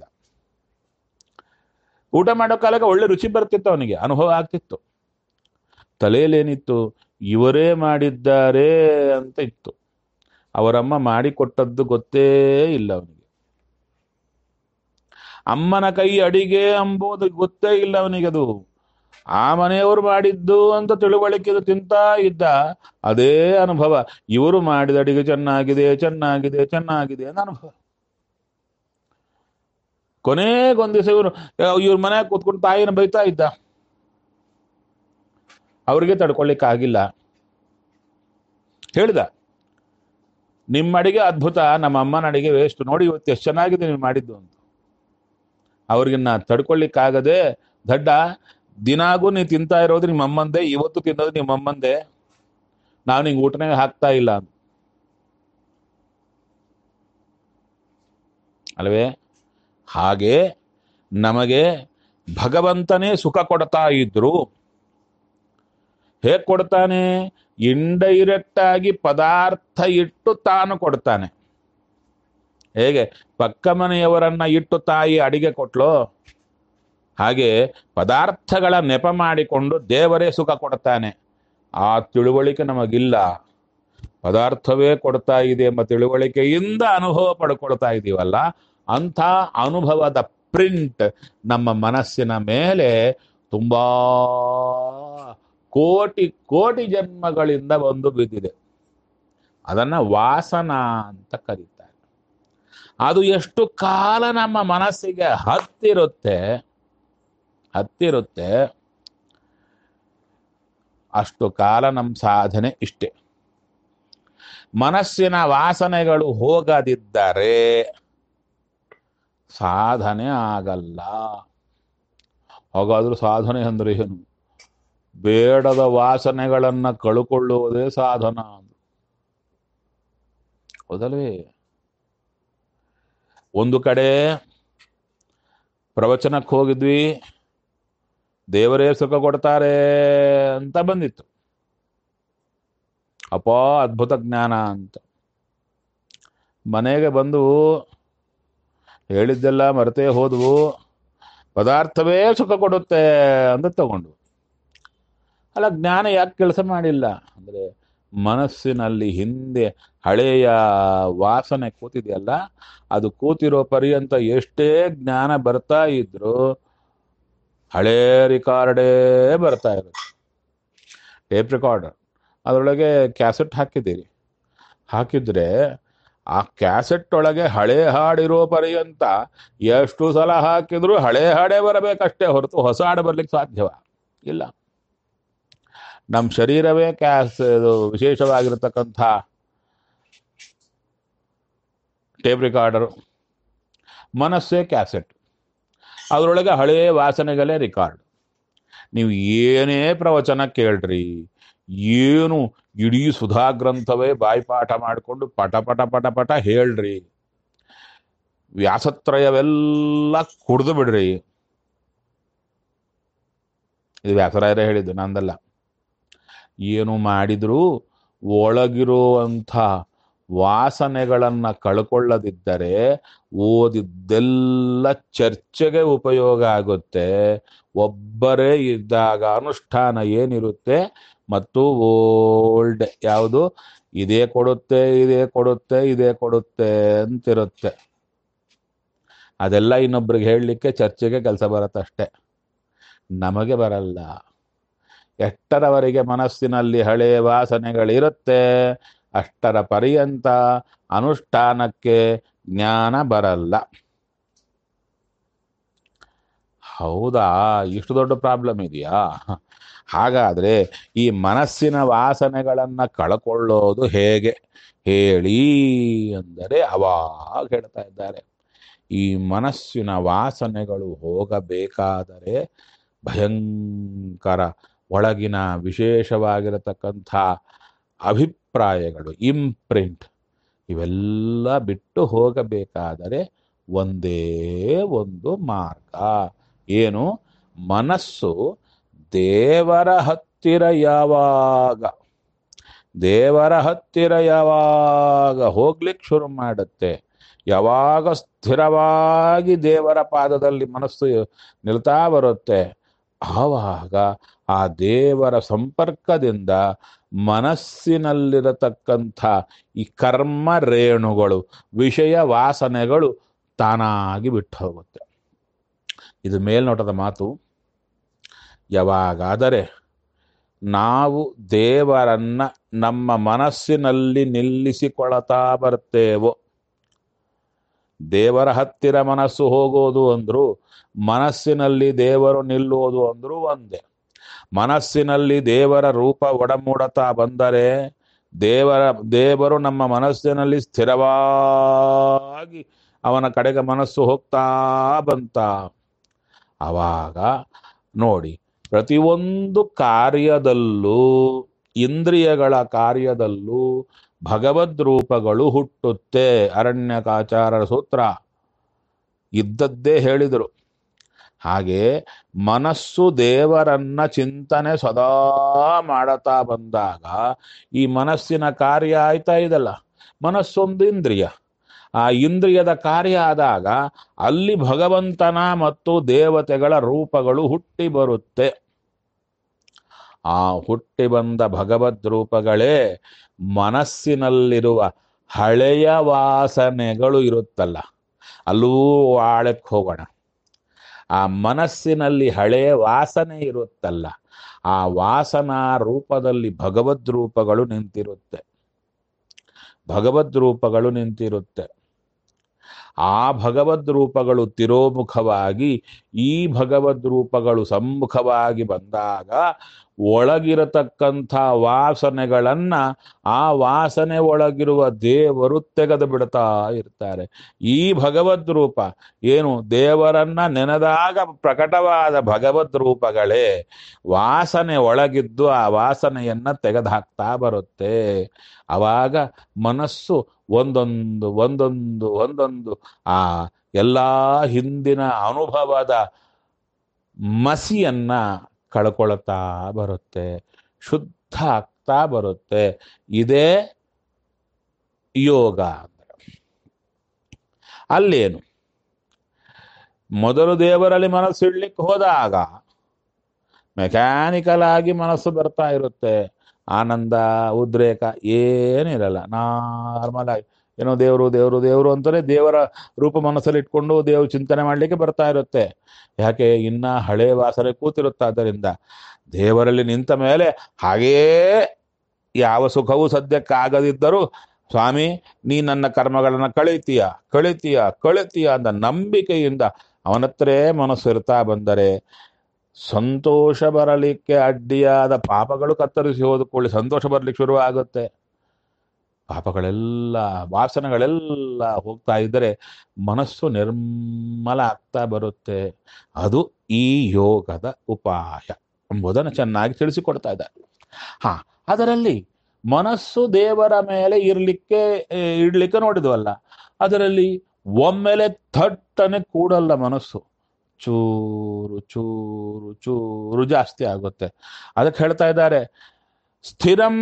ಊಟ ಮಾಡೋ ಕಾಲಕ್ಕೆ ಒಳ್ಳೆ ರುಚಿ ಬರ್ತಿತ್ತು, ಅವನಿಗೆ ಅನುಭವ ಆಗ್ತಿತ್ತು. ತಲೆಯಲ್ಲೇನಿತ್ತು? ಇವರೇ ಮಾಡಿದ್ದಾರೆ ಅಂತ ಇತ್ತು. ಅವರಮ್ಮ ಮಾಡಿಕೊಟ್ಟದ್ದು ಗೊತ್ತೇ ಇಲ್ಲ ಅವನಿಗೆ. ಅಮ್ಮನ ಕೈ ಅಡಿಗೆ ಎಂಬುದು ಗೊತ್ತೇ ಇಲ್ಲ ಅವನಿಗೆ. ಅದು ಆ ಮನೆಯವರು ಮಾಡಿದ್ದು ಅಂತ ತಿಳುವಳಿಕೆ ತಿಂತಾ ಇದ್ದ. ಅದೇ ಅನುಭವ. ಇವರು ಮಾಡಿದ ಅಡಿಗೆ ಚೆನ್ನಾಗಿದೆ ಚೆನ್ನಾಗಿದೆ ಚೆನ್ನಾಗಿದೆ ಅಂತ ಅನುಭವ. ಕೊನೆಗೊಂದು ದಿವಸ ಇವ್ರ ಮನೆ ಕೂತ್ಕೊಂಡು ತಾಯಿನ ಬೈತಾ ಇದ್ದ. ಅವ್ರಿಗೆ ತಡ್ಕೊಳ್ಳಿಕ್ಕೆ ಆಗಿಲ್ಲ. ಹೇಳ್ದ, ನಿಮ್ಮ ಅಡಿಗೆ ಅದ್ಭುತ, ನಮ್ಮ ಅಮ್ಮನ ಅಡಿಗೆ ವೇಸ್ಟ್, ನೋಡಿ ಇವತ್ತು ಎಷ್ಟು ಚೆನ್ನಾಗಿದೆ ನೀವು ಮಾಡಿದ್ದು ಅಂತ. ಅವ್ರಿಗೆ ನಾ ತಡ್ಕೊಳ್ಳಿಕ್ಕಾಗದೆ, ದಡ್ಡ, ದಿನಾಗೂ ನೀವು ತಿಂತಾ ಇರೋದು ನಿಮ್ಮ ಅಮ್ಮಂದೆ, ಇವತ್ತು ತಿನ್ನೋದು ನಿಮ್ಮ ಅಮ್ಮಂದೆ, ನಾವು ನಿಂಗೆ ಊಟನೇ ಹಾಕ್ತಾ ಇಲ್ಲ ಅಲ್ವೇ? ಹಾಗೆ ನಮಗೆ ಭಗವಂತನೇ ಸುಖ ಕೊಡ್ತಾ ಇದ್ರು. ಹೇಗೆ ಕೊಡ್ತಾನೆ? ಇಂಡೈರೆಕ್ಟ್ ಆಗಿ ಪದಾರ್ಥ ಇಟ್ಟು ತಾನು ಕೊಡ್ತಾನೆ. ಹೇಗೆ ಪಕ್ಕ ಮನೆಯವರನ್ನ ಇಟ್ಟು ತಾಯಿ ಅಡಿಗೆ ಕೊಟ್ಲೋ, ಹಾಗೆ ಪದಾರ್ಥಗಳ ನೆಪ ಮಾಡಿಕೊಂಡು ದೇವರೇ ಸುಖ ಕೊಡ್ತಾನೆ. ಆ ತಿಳುವಳಿಕೆ ನಮಗಿಲ್ಲ. ಪದಾರ್ಥವೇ ಕೊಡ್ತಾ ಇದೆ ಎಂಬ ತಿಳುವಳಿಕೆಯಿಂದ ಅನುಭವ ಪಡ್ಕೊಳ್ತಾ ಇದೀವಲ್ಲ, ಅಂಥ ಅನುಭವದ ಪ್ರಿಂಟ್ ನಮ್ಮ ಮನಸ್ಸಿನ ಮೇಲೆ ತುಂಬಾ ಕೋಟಿ ಕೋಟಿ ಜನ್ಮಗಳಿಂದ ಒಂದು ಬಿದ್ದಿದೆ. ಅದನ್ನ ವಾಸನಾ ಅಂತ ಕರೀತಾರೆ. ಅದು ಎಷ್ಟು ಕಾಲ ನಮ್ಮ ಮನಸ್ಸಿಗೆ ಹತ್ತಿರುತ್ತೆ ಅಷ್ಟು ಕಾಲ ನಮ್ಮ ಸಾಧನೆ ಇಷ್ಟೇ. ಮನಸ್ಸಿನ ವಾಸನೆಗಳು ಹೋಗದಿದ್ದರೆ ಸಾಧನೆ ಆಗಲ್ಲ. ಹಾಗಾದ್ರೂ ಸಾಧನೆ ಅಂದ್ರೆ ಏನು? ಬೇಡದ ವಾಸನೆಗಳನ್ನ ಕಳ್ಕೊಳ್ಳುವುದೇ ಸಾಧನ. ಹೌದಲ್ವೇ? ಒಂದು ಕಡೆ ಪ್ರವಚನಕ್ಕೆ ಹೋಗಿದ್ವಿ, ದೇವರೇ ಸುಖ ಕೊಡ್ತಾರೆ ಅಂತ ಬಂದಿತ್ತು. ಅಪ್ಪ ಅದ್ಭುತ ಜ್ಞಾನ ಅಂತ. ಮನೆಗೆ ಬಂದು ಹೇಳಿದ್ದೆಲ್ಲ ಮರೆತೇ ಹೋದ್ವು. ಪದಾರ್ಥವೇ ಸುಖ ಕೊಡುತ್ತೆ ಅಂತ ತಗೊಂಡು. ಅಲ್ಲ, ಜ್ಞಾನ ಯಾಕೆ ಕೆಲಸ ಮಾಡಿಲ್ಲ ಅಂದ್ರೆ, ಮನಸ್ಸಿನಲ್ಲಿ ಹಿಂದೆ ಹಳೆಯ ವಾಸನೆ ಕೂತಿದೆಯಲ್ಲ, ಅದು ಕೂತಿರೋ ಪರ್ಯಂತ ಎಷ್ಟೇ ಜ್ಞಾನ ಬರ್ತಾ ಇದ್ರು ಹಳೇ ರಿಕಾರ್ಡೇ ಬರ್ತಾ ಇರುತ್ತೆ. ಟೇಪ್ ರೆಕಾರ್ಡರ್ ಅದರೊಳಗೆ ಕ್ಯಾಸೆಟ್ ಹಾಕಿದ್ದೀರಿ, ಹಾಕಿದ್ರೆ ಆ ಕ್ಯಾಸೆಟ್ ಒಳಗೆ ಹಳೆ ಹಾಡಿರೋ ಪರ್ಯಂತ ಎಷ್ಟು ಸಲ ಹಾಕಿದ್ರು ಹಳೆ ಹಾಡೇ ಬರಬೇಕಷ್ಟೇ ಹೊರತು ಹೊಸ ಹಾಡು ಬರ್ಲಿಕ್ಕೆ ಸಾಧ್ಯವ ಇಲ್ಲ. ನಮ್ಮ ಶರೀರವೇ ಇದು ವಿಶೇಷವಾಗಿರತಕ್ಕಂಥ ಟೇಪ್ ರಿಕಾರ್ಡರು, ಮನಸ್ಸೇ ಕ್ಯಾಸೆಟ್, ಅದರೊಳಗೆ ಹಳೆಯ ವಾಸನೆಗಳೇ ರಿಕಾರ್ಡ್. ನೀವು ಏನೇ ಪ್ರವಚನ ಕೇಳ್ರಿ, ಏನು ಇಡೀ ಸುಧಾ ಗ್ರಂಥವೇ ಬಾಯ್ಪಾಠ ಮಾಡಿಕೊಂಡು ಪಟ ಪಟ ಪಟ ಪಟ ಹೇಳ್ರಿ, ವ್ಯಾಸತ್ರಯವೆಲ್ಲ ಕುಡ್ದು ಬಿಡ್ರಿ. ಇದು ವ್ಯಾಸರಾಯರೇ ಹೇಳಿದ್ದು, ನಂದಲ್ಲ. ಏನು ಮಾಡಿದ್ರೂ ಒಳಗಿರುವಂಥ ವಾಸನೆಗಳನ್ನ ಕಳ್ಕೊಳ್ಳದಿದ್ದರೆ ಓದಿದ್ದೆಲ್ಲ ಚರ್ಚೆಗೆ ಉಪಯೋಗ ಆಗುತ್ತೆ. ಒಬ್ಬರೇ ಇದ್ದಾಗ ಅನುಷ್ಠಾನ ಏನಿರುತ್ತೆ ಮತ್ತು ಓಲ್ಡ್ ಯಾವುದು ಇದೇ ಕೊಡುತ್ತೆ ಇದೇ ಕೊಡುತ್ತೆ ಇದೇ ಕೊಡುತ್ತೆ ಅಂತಿರುತ್ತೆ. ಅದೆಲ್ಲ ಇನ್ನೊಬ್ರಿಗೆ ಹೇಳಲಿಕ್ಕೆ ಚರ್ಚೆಗೆ ಕೆಲಸ ಬರುತ್ತಷ್ಟೆ, ನಮಗೆ ಬರಲ್ಲ. ಎಷ್ಟರವರೆಗೆ ಮನಸ್ಸಿನಲ್ಲಿ ಹಳೆಯ ವಾಸನೆಗಳಿರುತ್ತೆ ಅಷ್ಟರ ಪರ್ಯಂತ ಅನುಷ್ಠಾನಕ್ಕೆ ಜ್ಞಾನ ಬರಲ್ಲ. ಹೌದಾ, ಇಷ್ಟು ದೊಡ್ಡ ಪ್ರಾಬ್ಲಮ್ ಇದೆಯಾ? ಹಾಗಾದ್ರೆ ಈ ಮನಸ್ಸಿನ ವಾಸನೆಗಳನ್ನ ಕಳ್ಕೊಳ್ಳೋದು ಹೇಗೆ ಹೇಳಿ ಅಂದರೆ ಅವಾಗ ಹೇಳ್ತಾ ಇದ್ದಾರೆ, ಈ ಮನಸ್ಸಿನ ವಾಸನೆಗಳು ಹೋಗಬೇಕಾದರೆ ಭಯಂಕರ ಒಳಗಿನ ವಿಶೇಷವಾಗಿರತಕ್ಕಂಥ ಅಭಿಪ್ರಾಯಗಳು, ಇಂಪ್ರಿಂಟ್, ಇವೆಲ್ಲ ಬಿಟ್ಟು ಹೋಗಬೇಕಾದರೆ ಒಂದೇ ಒಂದು ಮಾರ್ಗ. ಏನು? ಮನಸ್ಸು ದೇವರ ಹತ್ತಿರ ಯಾವಾಗ ಹೋಗ್ಲಿಕ್ಕೆ ಶುರು ಮಾಡುತ್ತೆ, ಯಾವಾಗ ಸ್ಥಿರವಾಗಿ ದೇವರ ಪಾದದಲ್ಲಿ ಮನಸ್ಸು ನಿಲ್ತಾ ಬರುತ್ತೆ, ಆವಾಗ ಆ ದೇವರ ಸಂಪರ್ಕದಿಂದ ಮನಸ್ಸಿನಲ್ಲಿರತಕ್ಕಂಥ ಈ ಕರ್ಮ ರೇಣುಗಳು, ವಿಷಯ ವಾಸನೆಗಳು ತಾನಾಗಿ ಬಿಟ್ಟು ಹೋಗುತ್ತೆ. ಇದು ಮೇಲ್ನೋಟದ ಮಾತು. ಯಾವಾಗಾದರೆ ನಾವು ದೇವರನ್ನ ನಮ್ಮ ಮನಸ್ಸಿನಲ್ಲಿ ನಿಲ್ಲಿಸಿಕೊಳ್ತಾ ಬರ್ತೇವೋ, ದೇವರ ಹತ್ತಿರ ಮನಸ್ಸು ಹೋಗೋದು ಅಂದ್ರು ಮನಸ್ಸಿನಲ್ಲಿ ದೇವರು ನಿಲ್ಲುವುದು ಅಂದ್ರು ಒಂದೇ. ಮನಸ್ಸಿನಲ್ಲಿ ದೇವರ ರೂಪ ಒಡಮೂಡತಾ ಬಂದರೆ ದೇವರು ನಮ್ಮ ಮನಸ್ಸಿನಲ್ಲಿ ಸ್ಥಿರವಾಗಿ ಅವನ ಕಡೆಗೆ ಮನಸ್ಸು ಹೋಗ್ತಾ ಬಂತ, ಆವಾಗ ನೋಡಿ ಪ್ರತಿಯೊಂದು ಕಾರ್ಯದಲ್ಲೂ, ಇಂದ್ರಿಯಗಳ ಕಾರ್ಯದಲ್ಲೂ ಭಗವದ್ ರೂಪಗಳು ಹುಟ್ಟುತ್ತೆ. ಅರಣ್ಯಕಾಚಾರ್ಯರ ಸೂತ್ರ ಇದ್ದದ್ದೇ ಹೇಳಿದರು. ಹಾಗೆ ಮನಸ್ಸು ದೇವರನ್ನ ಚಿಂತನೆ ಸದಾ ಮಾಡತಾ ಬಂದಾಗ ಈ ಮನಸ್ಸಿನ ಕಾರ್ಯ ಆಯ್ತಾ ಇದಲ್ಲ, ಮನಸ್ಸೊಂದು ಇಂದ್ರಿಯ, ಆ ಇಂದ್ರಿಯದ ಕಾರ್ಯ ಆದಾಗ ಅಲ್ಲಿ ಭಗವಂತನ ಮತ್ತು ದೇವತೆಗಳ ರೂಪಗಳು ಹುಟ್ಟಿ ಬರುತ್ತೆ. ಆ ಹುಟ್ಟಿ ಬಂದ ಭಗವದ್ ರೂಪಗಳೇ ಮನಸ್ಸಿನಲ್ಲಿರುವ ಹಳೆಯ ವಾಸನೆಗಳು ಇರುತ್ತಲ್ಲ, ಅಲ್ಲೂ ಆಳಕ್ಕೆ ಹೋಗೋಣ. ಆ ಮನಸ್ಸಿನಲ್ಲಿ ಹಳೆಯ ವಾಸನೆ ಇರುತ್ತಲ್ಲ, ಆ ವಾಸನಾ ರೂಪದಲ್ಲಿ ಭಗವದ್ ರೂಪಗಳು ನಿಂತಿರುತ್ತೆ. ಭಗವದ್ ರೂಪಗಳು ನಿಂತಿರುತ್ತೆ. ಆ ಭಗವದ್ ರೂಪಗಳು ತಿರೋಮುಖವಾಗಿ ಈ ಭಗವದ್ ರೂಪಗಳು ಸಮ್ಮುಖವಾಗಿ ಬಂದಾಗ ಒಳಗಿರತಕ್ಕಂಥ ವಾಸನೆಗಳನ್ನ ಆ ವಾಸನೆ ಒಳಗಿರುವ ದೇವರು ತೆಗೆದು ಬಿಡ್ತಾ ಇರ್ತಾರೆ. ಈ ಭಗವದ್ ರೂಪ ಏನು, ದೇವರನ್ನ ನೆನೆದಾಗ ಪ್ರಕಟವಾದ ಭಗವದ್ ರೂಪಗಳೇ ವಾಸನೆ ಒಳಗಿದ್ದು ಆ ವಾಸನೆಯನ್ನ ತೆಗೆದುಹಾಕ್ತಾ ಬರುತ್ತೆ. ಆವಾಗ ಮನಸ್ಸು ಒಂದೊಂದು ಒಂದೊಂದು ಒಂದೊಂದು ಆ ಎಲ್ಲ ಹಿಂದಿನ ಅನುಭವದ ಮಸಿಯನ್ನ ಕಳ್ಕೊಳ್ತಾ ಬರುತ್ತೆ, ಶುದ್ಧ ಆಗ್ತಾ ಬರುತ್ತೆ. ಇದೇ ಯೋಗ ಅಂದ್ರೆ. ಅಲ್ಲೇನು ಮೊದಲು ದೇವರಲ್ಲಿ ಮನಸ್ಸು ಇಡ್ಲಿಕ್ಕೆ ಹೋದಾಗ ಮೆಕ್ಯಾನಿಕಲ್ ಆಗಿ ಮನಸ್ಸು ಬರ್ತಾ ಇರುತ್ತೆ. ಆನಂದ ಉದ್ರೇಕ ಏನಿರಲ್ಲ. ನಾರ್ಮಲ್ ಆಗಿ ಏನೋ ದೇವರು ದೇವರು ದೇವರು ಅಂತಾನೆ ದೇವರ ರೂಪ ಮನಸ್ಸಲ್ಲಿ ಇಟ್ಕೊಂಡು ದೇವ್ರ ಚಿಂತನೆ ಮಾಡ್ಲಿಕ್ಕೆ ಬರ್ತಾ ಇರುತ್ತೆ. ಯಾಕೆ? ಇನ್ನ ಹಳೆ ವಾಸನೆ ಕೂತಿರುತ್ತಾದ್ದರಿಂದ ದೇವರಲ್ಲಿ ನಿಂತ ಮೇಲೆ ಹಾಗೇ ಯಾವ ಸುಖವೂ ಸದ್ಯಕ್ಕೆ ಆಗದಿದ್ದರೂ ಸ್ವಾಮಿ ನೀ ನನ್ನ ಕರ್ಮಗಳನ್ನ ಕಳಿತೀಯ ಕಳಿತೀಯ ಕಳಿತೀಯ ಅಂತ ನಂಬಿಕೆಯಿಂದ ಅವನತ್ರೇ ಮನಸ್ಸು ಇರ್ತಾ ಬಂದರೆ ಸಂತೋಷ ಬರಲಿಕ್ಕೆ ಅಡ್ಡಿಯಾದ ಪಾಪಗಳು ಕತ್ತರಿಸಿ ಹೋದುಕೊಳ್ಳಿ ಸಂತೋಷ ಬರ್ಲಿಕ್ಕೆ ಶುರು ಆಗುತ್ತೆ. ಪಾಪಗಳೆಲ್ಲ ವಾಸನೆಗಳೆಲ್ಲ ಹೋಗ್ತಾ ಇದ್ದರೆ ಮನಸ್ಸು ನಿರ್ಮಲ ಆಗ್ತಾ ಬರುತ್ತೆ. ಅದು ಈ ಯೋಗದ ಉಪಾಯ ಎಂಬುದನ್ನು ಚೆನ್ನಾಗಿ ತಿಳಿಸಿಕೊಡ್ತಾ ಇದ್ದಾರೆ. ಹಾ, ಅದರಲ್ಲಿ ಮನಸ್ಸು ದೇವರ ಮೇಲೆ ಇಡ್ಲಿಕ್ಕೆ ನೋಡಿದ್ವಲ್ಲ, ಅದರಲ್ಲಿ ಒಮ್ಮೆಲೆ ಥಟ್ಟನೆ ಕೂಡಲ್ಲ ಮನಸ್ಸು. ಚೂರು ಚೂರು ಚೂರು ಜಾಸ್ತಿ ಆಗುತ್ತೆ. ಅದಕ್ಕೆ ಹೇಳ್ತಾ ಇದ್ದಾರೆ ಸ್ಥಿರಂ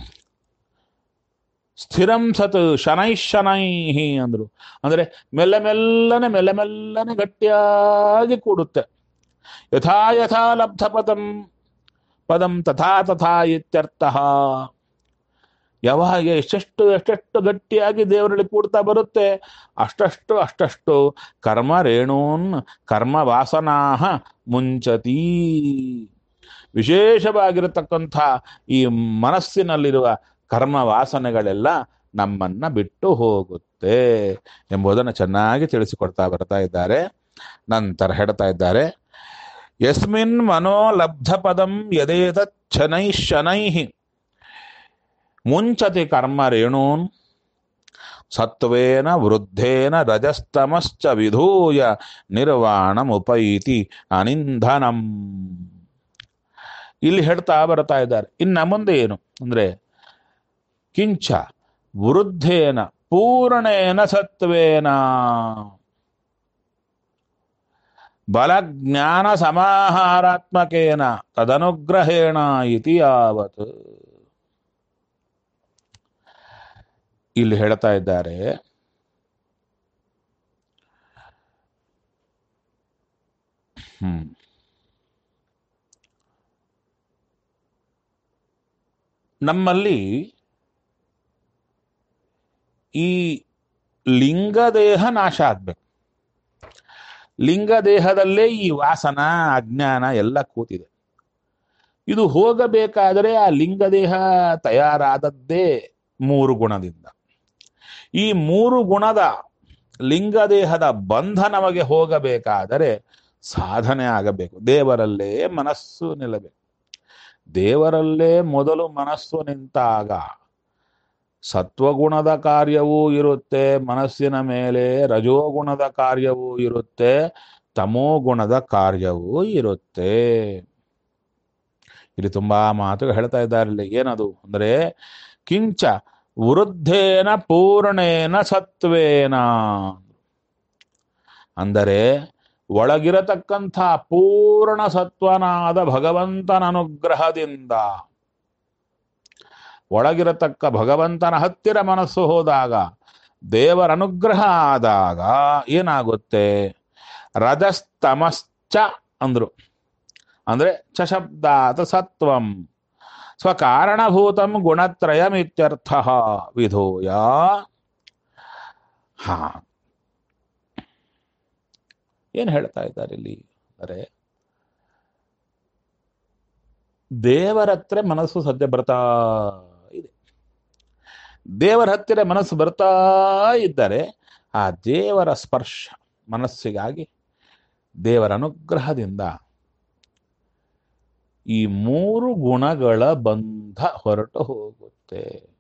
ಸ್ಥಿರಂ ಸತ್ ಶನೈ ಶನೈಹಿ ಅಂದ್ರು. ಅಂದ್ರೆ ಮೆಲ್ಲ ಮೆಲ್ಲನೆ ಗಟ್ಟಿಯಾಗಿ ಕೂಡುತ್ತೆ. ಯಥಾ ಯಥಾ ಲಬ್ಧ ಪದಂ ತಥಾ ತಥಾ ಇತ್ಯರ್ಥಃ. ಯಾವಾಗ ಎಷ್ಟೆಷ್ಟು ಗಟ್ಟಿಯಾಗಿ ದೇವರಲ್ಲಿ ಕೂಡ್ತಾ ಬರುತ್ತೆ ಅಷ್ಟಷ್ಟು ಕರ್ಮ ರೇಣೂನ್ ಕರ್ಮ ವಾಸನಾಹ ಮುಂಚತಿ. ವಿಶೇಷವಾಗಿರತಕ್ಕಂಥ ಈ ಮನಸ್ಸಿನಲ್ಲಿರುವ ಕರ್ಮ ವಾಸನೆಗಳೆಲ್ಲ ನಮ್ಮನ್ನ ಬಿಟ್ಟು ಹೋಗುತ್ತೆ ಎಂಬುದನ್ನು ಚೆನ್ನಾಗಿ ತಿಳಿಸಿಕೊಡ್ತಾ ಬರ್ತಾ ಇದ್ದಾರೆ. ನಂತರ ಹೇಳ್ತಾ ಇದ್ದಾರೆ ಯಸ್ಮಿನ್ ಮನೋ ಲಬ್ಧ ಪದಂ ಯದೇತತ್ ಶನೈ ಶನೈಹಿ ಮುಂಚತಿ ಕರ್ಮ ರೇಣೂನ್ ಸತ್ವೇನ ವೃದ್ಧೇನ ರಜಸ್ತಮಶ್ಚ ವಿಧೂಯ ನಿರ್ವಾಣಮುಪೈತಿ ಅನಿಂಧನಂ. ಇಲ್ಲಿ ಹೇಳ್ತಾ ಬರ್ತಾ ಇದ್ದಾರೆ. ಇನ್ನು ಮುಂದೆ ಏನು ಅಂದ್ರೆ ಕಿಂಚ ವೃದ್ಧೇನ ಪೂರ್ಣೇನ ಸತ್ವೇನ ಬಲಜ್ಞಾನ ಸಮಾಹಾರಾತ್ಮಕೇನ ತದನುಗ್ರಹೇಣ ಇತಿ ಯಾವತ್. ಇಲ್ಲಿ ಹೇಳ್ತಾ ಇದ್ದಾರೆ ನಮ್ಮಲ್ಲಿ ಈ ಲಿಂಗದೇಹ ನಾಶ ಆಗ್ಬೇಕು. ಲಿಂಗದೇಹದಲ್ಲೇ ಈ ವಾಸನ ಅಜ್ಞಾನ ಎಲ್ಲ ಕೂತಿದೆ. ಇದು ಹೋಗಬೇಕಾದರೆ ಆ ಲಿಂಗದೇಹ ತಯಾರಾದದ್ದೇ 3 ಗುಣದಿಂದ. ಈ 3 ಗುಣದ ಲಿಂಗದೇಹದ ಬಂಧ ನಮಗೆ ಹೋಗಬೇಕಾದರೆ ಸಾಧನೆ ಆಗಬೇಕು. ದೇವರಲ್ಲೇ ಮನಸ್ಸು ನಿಲ್ಲಬೇಕು. ದೇವರಲ್ಲೇ ಮೊದಲು ಮನಸ್ಸು ನಿಂತಾಗ ಸತ್ವಗುಣದ ಕಾರ್ಯವೂ ಇರುತ್ತೆ ಮನಸ್ಸಿನ ಮೇಲೆ, ರಜೋಗುಣದ ಕಾರ್ಯವೂ ಇರುತ್ತೆ, ತಮೋಗುಣದ ಕಾರ್ಯವೂ ಇರುತ್ತೆ. ಇಲ್ಲಿ ತುಂಬಾ ಮಾತು ಹೇಳ್ತಾ ಇದ್ದಾರೆ. ಇಲ್ಲಿ ಏನದು ಅಂದ್ರೆ ಕಿಂಚ ವೃದ್ಧೇನ ಪೂರ್ಣೇನ ಸತ್ವೇನ ಅಂದರೆ ಒಳಗಿರತಕ್ಕಂಥ ಪೂರ್ಣ ಸತ್ವನಾದ ಭಗವಂತನ ಅನುಗ್ರಹದಿಂದ ಒಳಗಿರತಕ್ಕ ಭಗವಂತನ ಹತ್ತಿರ ಮನಸ್ಸು ಹೋದಾಗ, ದೇವರ ಅನುಗ್ರಹ ಆದಾಗ ಏನಾಗುತ್ತೆ? ರಜಸ್ತಮಶ್ಚ ಅಂದ್ರು. ಅಂದ್ರೆ ಚ ಶಬ್ದಾತ್ ಸತ್ವಂ ಸ್ವಕಾರಣಭೂತಂ ಗುಣತ್ರಯಮಿತ್ಯರ್ಥ ವಿಧೋಯ. ಹಾ, ಏನ್ ಹೇಳ್ತಾ ಇದ್ದಾರೆ ಇಲ್ಲಿ ಅಂದರೆ ದೇವರ ಹತ್ರ ಮನಸ್ಸು ಸದ್ಯ ಬರ್ತಾ ಇದೆ. ದೇವರ ಹತ್ತಿರ ಮನಸ್ಸು ಬರ್ತಾ ಇದ್ದರೆ ಆ ದೇವರ ಸ್ಪರ್ಶ ಮನಸ್ಸಿಗಾಗಿ ದೇವರ ಅನುಗ್ರಹದಿಂದ ಈ 3 ಗುಣಗಳ ಬಂಧ ಹೊರಟು ಹೋಗುತ್ತೆ.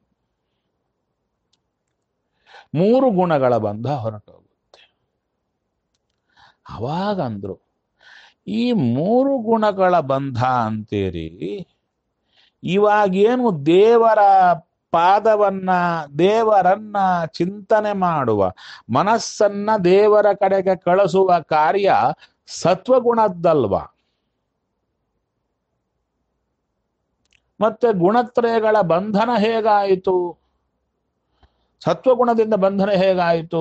3 ಗುಣಗಳ ಬಂಧ ಹೊರಟು ಹೋಗುತ್ತೆ. ಅವಾಗಂದ್ರು ಈ 3 ಗುಣಗಳ ಬಂಧ ಅಂತೀರಿ, ಇವಾಗೇನು ದೇವರ ಪಾದವನ್ನ ದೇವರನ್ನ ಚಿಂತನೆ ಮಾಡುವ ಮನಸ್ಸನ್ನ ದೇವರ ಕಡೆಗೆ ಕಳಿಸುವ ಕಾರ್ಯ ಸತ್ವಗುಣದ್ದಲ್ವಾ? ಮತ್ತೆ ಗುಣತ್ರಯಗಳ ಬಂಧನ ಹೇಗಾಯಿತು? ಸತ್ವಗುಣದಿಂದ ಬಂಧನ ಹೇಗಾಯಿತು?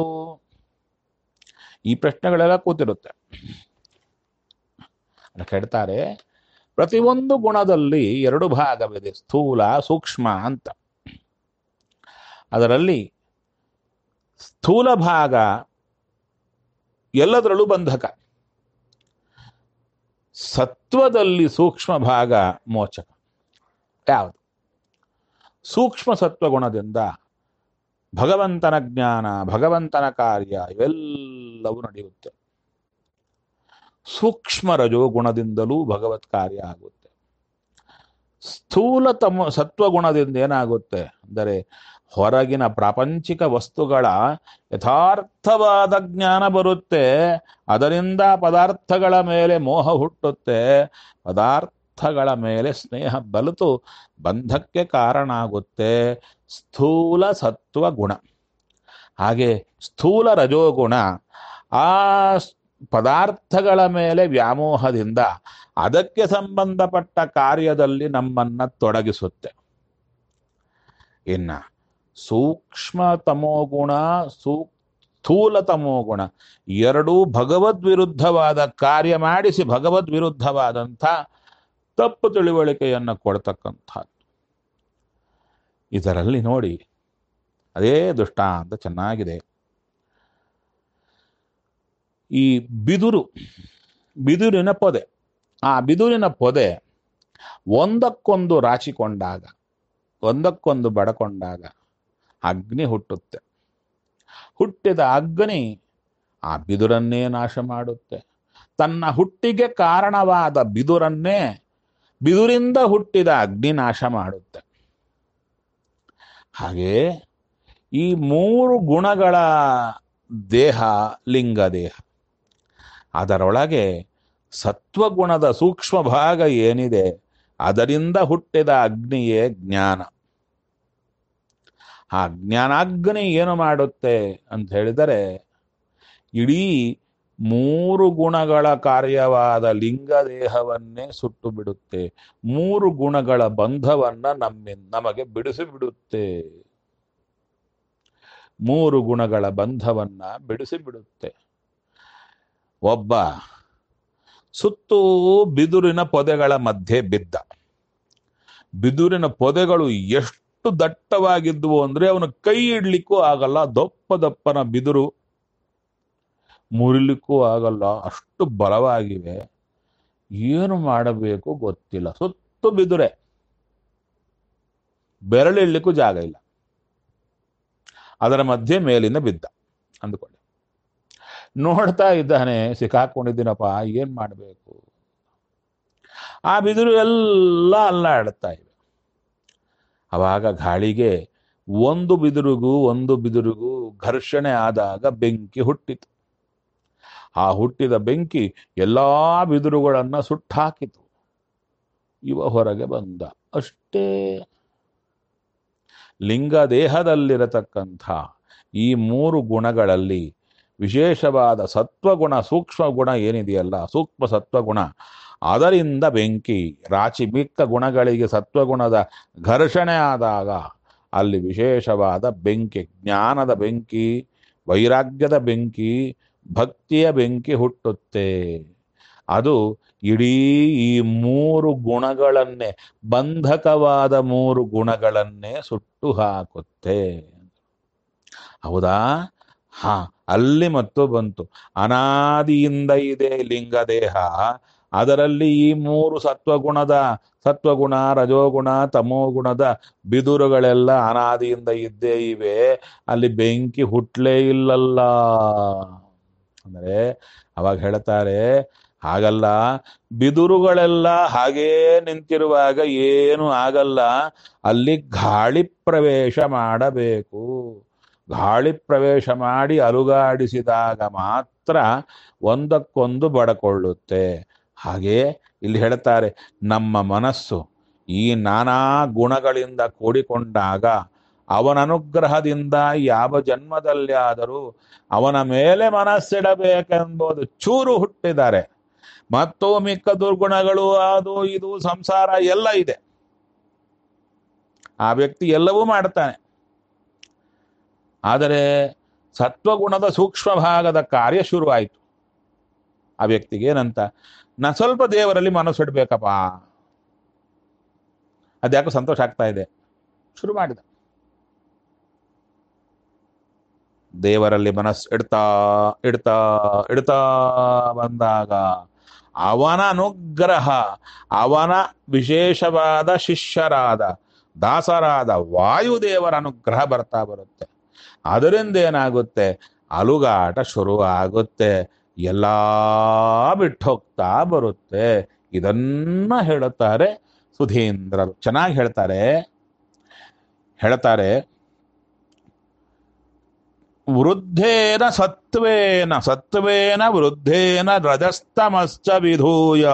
ಈ ಪ್ರಶ್ನೆಗಳೆಲ್ಲ ಕೂತಿರುತ್ತೆ. ಹೇಳ್ತಾರೆ ಪ್ರತಿಯೊಂದು ಗುಣದಲ್ಲಿ ಎರಡು ಭಾಗವಿದೆ, ಸ್ಥೂಲ ಸೂಕ್ಷ್ಮ ಅಂತ. ಅದರಲ್ಲಿ ಸ್ಥೂಲ ಭಾಗ ಎಲ್ಲದರಲ್ಲೂ ಬಂಧಕ, ಸತ್ವದಲ್ಲಿ ಸೂಕ್ಷ್ಮ ಭಾಗ ಮೋಚಕ. ಯಾವುದು? ಸೂಕ್ಷ್ಮ ಸತ್ವಗುಣದಿಂದ ಭಗವಂತನ ಜ್ಞಾನ, ಭಗವಂತನ ಕಾರ್ಯ ಇವೆಲ್ಲವೂ ನಡೆಯುತ್ತೆ. ಸೂಕ್ಷ್ಮ ರಜೋಗುಣದಿಂದಲೂ ಭಗವತ್ ಕಾರ್ಯ ಆಗುತ್ತೆ. ಸ್ಥೂಲ ಸತ್ವಗುಣದಿಂದ ಏನಾಗುತ್ತೆ ಅಂದರೆ ಹೊರಗಿನ ಪ್ರಾಪಂಚಿಕ ವಸ್ತುಗಳ ಯಥಾರ್ಥವಾದ ಜ್ಞಾನ ಬರುತ್ತೆ. ಅದರಿಂದ ಪದಾರ್ಥಗಳ ಮೇಲೆ ಮೋಹ ಹುಟ್ಟುತ್ತೆ. ಪದಾರ್ಥಗಳ ಮೇಲೆ ಸ್ನೇಹ ಬಲಿತು ಬಂಧಕ್ಕೆ ಕಾರಣ ಆಗುತ್ತೆ ಸ್ಥೂಲ ಸತ್ವ ಗುಣ. ಹಾಗೆ ಸ್ಥೂಲ ರಜೋಗುಣ ಆ ಪದಾರ್ಥಗಳ ಮೇಲೆ ವ್ಯಾಮೋಹದಿಂದ ಅದಕ್ಕೆ ಸಂಬಂಧಪಟ್ಟ ಕಾರ್ಯದಲ್ಲಿ ನಮ್ಮನ್ನ ತೊಡಗಿಸುತ್ತೆ. ಇನ್ನ ಸೂಕ್ಷ್ಮ ತಮೋಗುಣ, ಸ್ಥೂಲ ತಮೋಗುಣ ಎರಡೂ ಭಗವದ್ವಿರುದ್ಧವಾದ ಕಾರ್ಯ ಮಾಡಿಸಿ ಭಗವದ್ವಿರುದ್ಧವಾದಂಥ ತಪ್ಪು ತಿಳುವಳಿಕೆಯನ್ನು ಕೊಡ್ತಕ್ಕಂಥದ್ದು. ಇದರಲ್ಲಿ ನೋಡಿ ಅದೇ ದೃಷ್ಟಾಂತ ಚೆನ್ನಾಗಿದೆ. ಈ ಬಿದುರಿನ ಪೊದೆ, ಆ ಬಿದುರಿನ ಪೊದೆ ಒಂದಕ್ಕೊಂದು ರಾಚಿಕೊಂಡಾಗ, ಒಂದಕ್ಕೊಂದು ಬಡಕೊಂಡಾಗ ಅಗ್ನಿ ಹುಟ್ಟುತ್ತೆ. ಹುಟ್ಟಿದ ಅಗ್ನಿ ಆ ಬಿದುರನ್ನೇ ನಾಶ ಮಾಡುತ್ತೆ. ತನ್ನ ಹುಟ್ಟಿಗೆ ಕಾರಣವಾದ ಬಿದುರಿಂದ ಹುಟ್ಟಿದ ಅಗ್ನಿ ನಾಶ ಮಾಡುತ್ತೆ. ಹಾಗೆ ಈ ಮೂರು ಗುಣಗಳ ದೇಹ ಲಿಂಗ ದೇಹ, ಅದರೊಳಗೆ ಸತ್ವಗುಣದ ಸೂಕ್ಷ್ಮ ಭಾಗ ಏನಿದೆ ಅದರಿಂದ ಹುಟ್ಟಿದ ಅಗ್ನಿಯೇ ಜ್ಞಾನ. ಆ ಜ್ಞಾನಾಗ್ನಿ ಏನು ಮಾಡುತ್ತೆ ಅಂತ ಹೇಳಿದರೆ ಇಡೀ ಮೂರು ಗುಣಗಳ ಕಾರ್ಯವಾದ ಲಿಂಗ ದೇಹವನ್ನೇ ಸುಟ್ಟು ಬಿಡುತ್ತೆ. ಮೂರು ಗುಣಗಳ ಬಂಧವನ್ನ ನಮಗೆ ಬಿಡಿಸಿ ಬಿಡುತ್ತೆ. ಮೂರು ಗುಣಗಳ ಬಂಧವನ್ನ ಬಿಡಿಸಿ ಬಿಡುತ್ತೆ. ಒಬ್ಬ ಸುತ್ತೂ ಬಿದುರಿನ ಪೊದೆಗಳ ಮಧ್ಯೆ ಬಿದ್ದ. ಬಿದುರಿನ ಪೊದೆಗಳು ಎಷ್ಟು ದಟ್ಟವಾಗಿದ್ವು ಅಂದ್ರೆ ಅವನು ಕೈ ಇಡ್ಲಿಕ್ಕೂ ಆಗಲ್ಲ. ದಪ್ಪನ ಬಿದುರು, ಮುರಿಲಿಕ್ಕೂ ಆಗಲ್ಲ, ಅಷ್ಟು ಬಲವಾಗಿವೆ. ಏನು ಮಾಡಬೇಕು ಗೊತ್ತಿಲ್ಲ. ಸುತ್ತು ಬಿದುರೆ, ಬೆರಳಿಡ್ಲಿಕ್ಕೂ ಜಾಗ ಇಲ್ಲ. ಅದರ ಮಧ್ಯೆ ಮೇಲಿಂದ ಬಿದ್ದ ಅಂದುಕೊಳ್ಳಿ. ನೋಡ್ತಾ ಇದ್ದಾನೆ, ಸಿಕ್ಕಾಕೊಂಡಿದ್ದೀನಪ್ಪ, ಏನ್ ಮಾಡಬೇಕು? ಆ ಬಿದಿರು ಎಲ್ಲ ಅಲ್ಲಾಡ್ತಾ ಇವೆ. ಅವಾಗ ಗಾಳಿಗೆ ಒಂದು ಬಿದಿರಿಗೂ ಘರ್ಷಣೆ ಆದಾಗ ಬೆಂಕಿ ಹುಟ್ಟಿತು. ಆ ಹುಟ್ಟಿದ ಬೆಂಕಿ ಎಲ್ಲಾ ಬಿದಿರುಗಳನ್ನ ಸುಟ್ಟಾಕಿತು. ಇವ ಹೊರಗೆ ಬಂದ. ಅಷ್ಟೇ. ಲಿಂಗ ದೇಹದಲ್ಲಿರತಕ್ಕಂಥ ಈ ಮೂರು ಗುಣಗಳಲ್ಲಿ ವಿಶೇಷವಾದ ಸತ್ವಗುಣ, ಸೂಕ್ಷ್ಮ ಗುಣ ಏನಿದೆಯಲ್ಲ, ಸೂಕ್ಷ್ಮ ಸತ್ವಗುಣ, ಅದರಿಂದ ಬೆಂಕಿ ರಾಚಿ ಮಿಕ್ಕ ಗುಣಗಳಿಗೆ ಸತ್ವಗುಣದ ಘರ್ಷಣೆ ಆದಾಗ ಅಲ್ಲಿ ವಿಶೇಷವಾದ ಬೆಂಕಿ, ಜ್ಞಾನದ ಬೆಂಕಿ, ವೈರಾಗ್ಯದ ಬೆಂಕಿ, ಭಕ್ತಿಯ ಬೆಂಕಿ ಹುಟ್ಟುತ್ತೆ. ಅದು ಇಡೀ ಈ ಮೂರು ಗುಣಗಳನ್ನೇ, ಬಂಧಕವಾದ ಮೂರು ಗುಣಗಳನ್ನೇ ಸುಟ್ಟು ಹಾಕುತ್ತೆ. ಹೌದಾ? ಅಲ್ಲಿ ಮತ್ತು ಬಂತು. ಅನಾದಿಯಿಂದ ಇದೆ ಲಿಂಗ ದೇಹ. ಅದರಲ್ಲಿ ಈ ಮೂರು ಸತ್ವಗುಣ, ರಜೋಗುಣ, ತಮೋಗುಣದ ಬಿದುರುಗಳೆಲ್ಲ ಅನಾದಿಯಿಂದ ಇದ್ದೇ ಇವೆ. ಅಲ್ಲಿ ಬೆಂಕಿ ಹುಟ್ಲೇ ಇಲ್ಲಲ್ಲ ಅಂದ್ರೆ ಅವಾಗ ಹೇಳ್ತಾರೆ, ಹಾಗಲ್ಲ, ಬಿದುರುಗಳೆಲ್ಲ ಹಾಗೇ ನಿಂತಿರುವಾಗ ಏನು ಆಗಲ್ಲ. ಅಲ್ಲಿ ಗಾಳಿ ಪ್ರವೇಶ ಮಾಡಬೇಕು. ಗಾಳಿ ಪ್ರವೇಶ ಮಾಡಿ ಅಲುಗಾಡಿಸಿದಾಗ ಮಾತ್ರ ಒಂದಕ್ಕೊಂದು ಬಡಕೊಳ್ಳುತ್ತೆ. ಹಾಗೆ ಇಲ್ಲಿ ಹೇಳ್ತಾರೆ, ನಮ್ಮ ಮನಸ್ಸು ಈ ನಾನಾ ಗುಣಗಳಿಂದ ಕೂಡಿಕೊಂಡಾಗ ಅವನ ಅನುಗ್ರಹದಿಂದ ಯಾವ ಜನ್ಮದಲ್ಲಿ ಆದರೂ ಅವನ ಮೇಲೆ ಮನಸ್ಸಿಡಬೇಕೆಂಬುದು ಚೂರು ಹುಟ್ಟಿದ್ದಾರೆ. ಮತ್ತು ಮಿಕ್ಕ ದುರ್ಗುಣಗಳು, ಅದು ಇದು ಸಂಸಾರ ಎಲ್ಲ ಇದೆ. ಆ ವ್ಯಕ್ತಿ ಎಲ್ಲವೂ ಮಾಡ್ತಾನೆ. ಆದರೆ ಸತ್ವಗುಣದ ಸೂಕ್ಷ್ಮ ಭಾಗದ ಕಾರ್ಯ ಶುರುವಾಯಿತು. ಆ ವ್ಯಕ್ತಿಗೆ ಏನಂತ, ನಾ ಸ್ವಲ್ಪ ದೇವರಲ್ಲಿ ಮನಸ್ಸಿಡ್ಬೇಕಪ್ಪ, ಅದ್ಯಾಕೋ ಸಂತೋಷ ಆಗ್ತಾ ಇದೆ, ಶುರು ಮಾಡಿದ. ದೇವರಲ್ಲಿ ಮನಸ್ಸು ಇಡ್ತಾ ಇಡ್ತಾ ಇಡ್ತಾ ಬಂದಾಗ ಅವನ ಅನುಗ್ರಹ, ಅವನ ವಿಶೇಷವಾದ ಶಿಷ್ಯರಾದ ದಾಸರಾದ ವಾಯುದೇವರ ಅನುಗ್ರಹ ಬರ್ತಾ ಬರುತ್ತೆ. ಅದರಿಂದ ಏನಾಗುತ್ತೆ, ಅಲುಗಾಟ ಶುರು ಆಗುತ್ತೆ, ಎಲ್ಲ ಬಿಟ್ಟು ಹೋಗ್ತಾ ಬರುತ್ತೆ. ಇದನ್ನ ಹೇಳುತ್ತಾರೆ ಸುಧೀಂದ್ರರು. ಚೆನ್ನಾಗಿ ಹೇಳ್ತಾರೆ. ವೃದ್ಧೇನ ಸತ್ವೇನ ಸತ್ವೇನ ವೃದ್ಧೇನ ರಜಸ್ತಮಶ್ಚ ವಿಧೂಯ.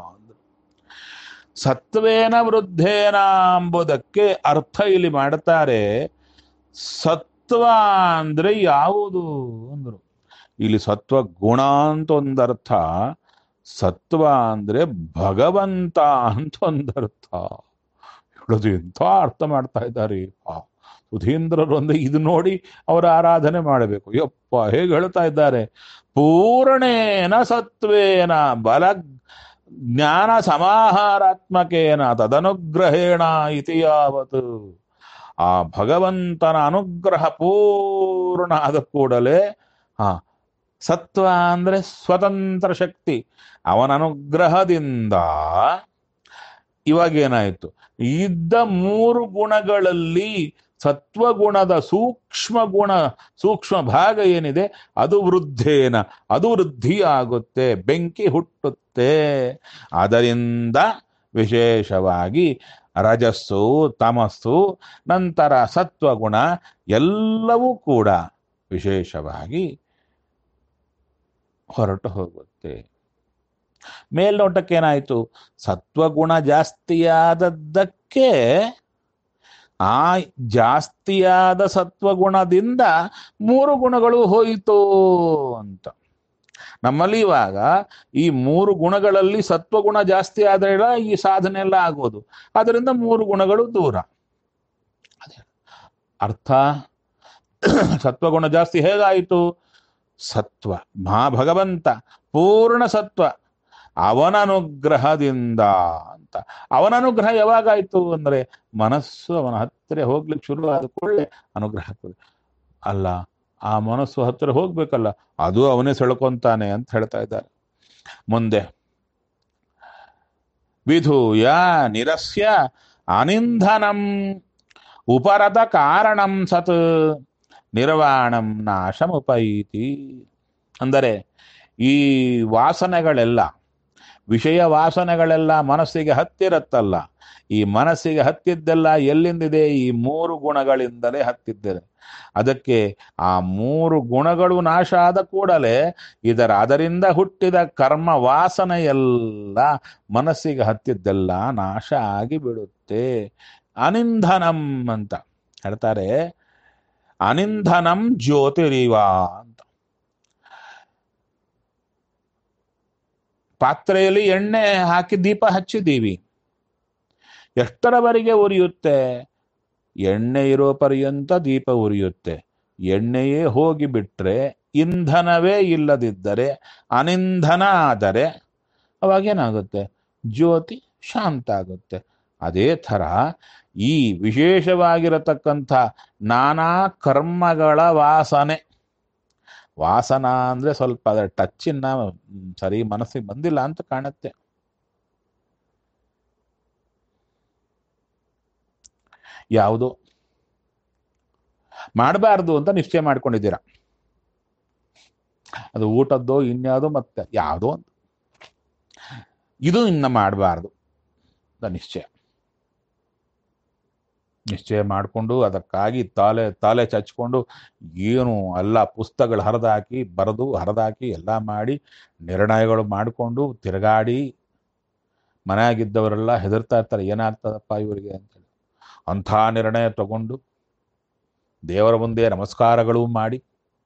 ಸತ್ವೇನ ವೃದ್ಧೇನ ಎಂಬುದಕ್ಕೆ ಅರ್ಥ ಇಲ್ಲಿ ಮಾಡ್ತಾರೆ. ಸತ್ವ ಅಂದ್ರೆ ಯಾವುದು ಅಂದ್ರು. ಇಲ್ಲಿ ಸತ್ವ ಗುಣ ಅಂತ ಒಂದರ್ಥ, ಸತ್ವ ಅಂದ್ರೆ ಭಗವಂತ ಅಂತ ಒಂದರ್ಥ. ಹೇಳೋದು ಎಂಥ ಅರ್ಥ ಮಾಡ್ತಾ ಇದ್ದಾರೆ ಸುಧೀಂದ್ರರು. ಅಂದ್ರೆ ಇದು ನೋಡಿ ಅವರ ಆರಾಧನೆ ಮಾಡಬೇಕು. ಯಪ್ಪ ಹೇಗೆ ಹೇಳ್ತಾ ಇದ್ದಾರೆ. ಪೂರ್ಣೇನ ಸತ್ವೇನ ಬಲ ಜ್ಞಾನ ಸಮಾಹಾರಾತ್ಮಕೇನ ತದನುಗ್ರಹೇಣ ಇತಿ ಯಾವತ್. ಆ ಭಗವಂತನ ಅನುಗ್ರಹ ಪೂರ್ಣ ಆದ ಕೂಡಲೇ ಸತ್ವ ಅಂದ್ರೆ ಸ್ವತಂತ್ರ ಶಕ್ತಿ, ಅವನ ಅನುಗ್ರಹದಿಂದ ಇವಾಗೇನಾಯಿತು, ಇದ್ದ ಮೂರು ಗುಣಗಳಲ್ಲಿ ಸತ್ವಗುಣದ ಸೂಕ್ಷ್ಮ ಭಾಗ ಏನಿದೆ ಅದು ವೃದ್ಧೇನ, ಅದು ವೃದ್ಧಿಯಾಗುತ್ತೆ, ಬೆಂಕಿ ಹುಟ್ಟುತ್ತೆ. ಅದರಿಂದ ವಿಶೇಷವಾಗಿ ರಜಸ್ಸು ತಮಸ್ಸು ನಂತರ ಸತ್ವಗುಣ ಎಲ್ಲವೂ ಕೂಡ ವಿಶೇಷವಾಗಿ ಹೊರಟು ಹೋಗುತ್ತೆ. ಮೇಲ್ನೋಟಕ್ಕೇನಾಯಿತು, ಸತ್ವಗುಣ ಜಾಸ್ತಿಯಾದದ್ದಕ್ಕೆ ಆ ಜಾಸ್ತಿಯಾದ ಸತ್ವಗುಣದಿಂದ ಮೂರು ಗುಣಗಳು ಹೋಯಿತು ಅಂತ. ನಮ್ಮಲ್ಲಿ ಇವಾಗ ಈ ಮೂರು ಗುಣಗಳಲ್ಲಿ ಸತ್ವಗುಣ ಜಾಸ್ತಿ ಆದ್ರೆ ಈ ಸಾಧನೆ ಎಲ್ಲ ಆಗೋದು, ಅದರಿಂದ ಮೂರು ಗುಣಗಳು ದೂರ. ಅದೇ ಅರ್ಥ. ಸತ್ವಗುಣ ಜಾಸ್ತಿ ಹೇಗಾಯಿತು, ಸತ್ವ ಭಗವಂತ ಪೂರ್ಣ ಸತ್ವ ಅವನ ಅನುಗ್ರಹದಿಂದ ಅಂತ. ಅವನ ಅನುಗ್ರಹ ಯಾವಾಗಾಯ್ತು ಅಂದ್ರೆ ಮನಸ್ಸು ಅವನ ಹತ್ತಿರ ಹೋಗ್ಲಿಕ್ಕೆ ಶುರು ಆದ ಕೂಡಲೇ ಅನುಗ್ರಹ ಆಗ್ತದೆ. ಅಲ್ಲ, ಆ ಮನಸ್ಸು ಹತ್ತಿರ ಹೋಗ್ಬೇಕಲ್ಲ, ಅದು ಅವನೇ ಸೆಳ್ಕೊಂತಾನೆ ಅಂತ ಹೇಳ್ತಾ ಇದ್ದಾರೆ ಮುಂದೆ. ವಿಧೂಯ ನಿರಸ್ಯ ಅನಿಂಧನಂ ಉಪರತ ಕಾರಣಂ ಸತ್ ನಿರ್ವಾಣಂ ನಾಶಮುಪೈತಿ. ಅಂದರೆ ಈ ವಾಸನೆಗಳೆಲ್ಲ, ವಿಷಯ ವಾಸನೆಗಳೆಲ್ಲ ಮನಸ್ಸಿಗೆ ಹತ್ತಿರತ್ತಲ್ಲ, ಈ ಮನಸ್ಸಿಗೆ ಹತ್ತಿದ್ದೆಲ್ಲ ಎಲ್ಲಿಂದಿದೆ, ಈ ಮೂರು ಗುಣಗಳಿಂದಲೇ ಹತ್ತಿದ್ದರೆ. ಅದಕ್ಕೆ ಆ ಮೂರು ಗುಣಗಳು ನಾಶ ಆದ ಕೂಡಲೇ ಅದರಿಂದ ಹುಟ್ಟಿದ ಕರ್ಮ ವಾಸನೆ ಎಲ್ಲ ಮನಸ್ಸಿಗೆ ಹತ್ತಿದ್ದೆಲ್ಲ ನಾಶ ಆಗಿ ಬಿಡುತ್ತೆ. ಅನಿಂಧನಂ ಅಂತ ಹೇಳ್ತಾರೆ. ಅನಿಂಧನಂ ಜ್ಯೋತಿರಿವ ಅಂತ. ಪಾತ್ರೆಯಲ್ಲಿ ಎಣ್ಣೆ ಹಾಕಿ ದೀಪ ಹಚ್ಚಿದ್ದೀವಿ, ಎಷ್ಟರವರೆಗೆ ಉರಿಯುತ್ತೆ? ಎಣ್ಣೆ ಇರೋ ಪರ್ಯಂತ ದೀಪ ಉರಿಯುತ್ತೆ. ಎಣ್ಣೆಯೇ ಹೋಗಿಬಿಟ್ರೆ, ಇಂಧನವೇ ಇಲ್ಲದಿದ್ದರೆ, ಅನಿಂಧನ ಆದರೆ ಅವಾಗೇನಾಗುತ್ತೆ? ಜ್ಯೋತಿ ಶಾಂತ ಆಗುತ್ತೆ. ಅದೇ ಥರ ಈ ವಿಶೇಷವಾಗಿರತಕ್ಕಂಥ ನಾನಾ ಕರ್ಮಗಳ ವಾಸನ ಅಂದ್ರೆ ಸ್ವಲ್ಪ ಅದರ ಟಚ್ಚಿನ ಸರಿ ಮನಸ್ಸಿಗೆ ಬಂದಿಲ್ಲ ಅಂತ ಕಾಣುತ್ತೆ. ಯಾವುದೋ ಮಾಡಬಾರ್ದು ಅಂತ ನಿಶ್ಚಯ ಮಾಡ್ಕೊಂಡಿದ್ದೀರಾ, ಅದು ಊಟದ್ದೋ ಇನ್ಯಾವುದೋ ಮತ್ತೆ ಯಾವುದೋ ಒಂದು, ಇದು ಇನ್ನ ಮಾಡಬಾರ್ದು ಅಂತ ನಿಶ್ಚಯ ಮಾಡಿಕೊಂಡು ಅದಕ್ಕಾಗಿ ತಾಲೆ ಚಚ್ಕೊಂಡು ಏನು ಎಲ್ಲ ಪುಸ್ತಕಗಳು ಹರಿದಾಕಿ ಎಲ್ಲ ಮಾಡಿ ನಿರ್ಣಯಗಳು ಮಾಡಿಕೊಂಡು ತಿರುಗಾಡಿ ಮನೆಯಾಗಿದ್ದವರೆಲ್ಲ ಹೆದರ್ತಾ ಇರ್ತಾರೆ, ಏನಾಗ್ತದಪ್ಪ ಇವರಿಗೆ ಅಂತೇಳಿ. ಅಂಥ ನಿರ್ಣಯ ತಗೊಂಡು ದೇವರ ಮುಂದೆ ನಮಸ್ಕಾರಗಳು ಮಾಡಿ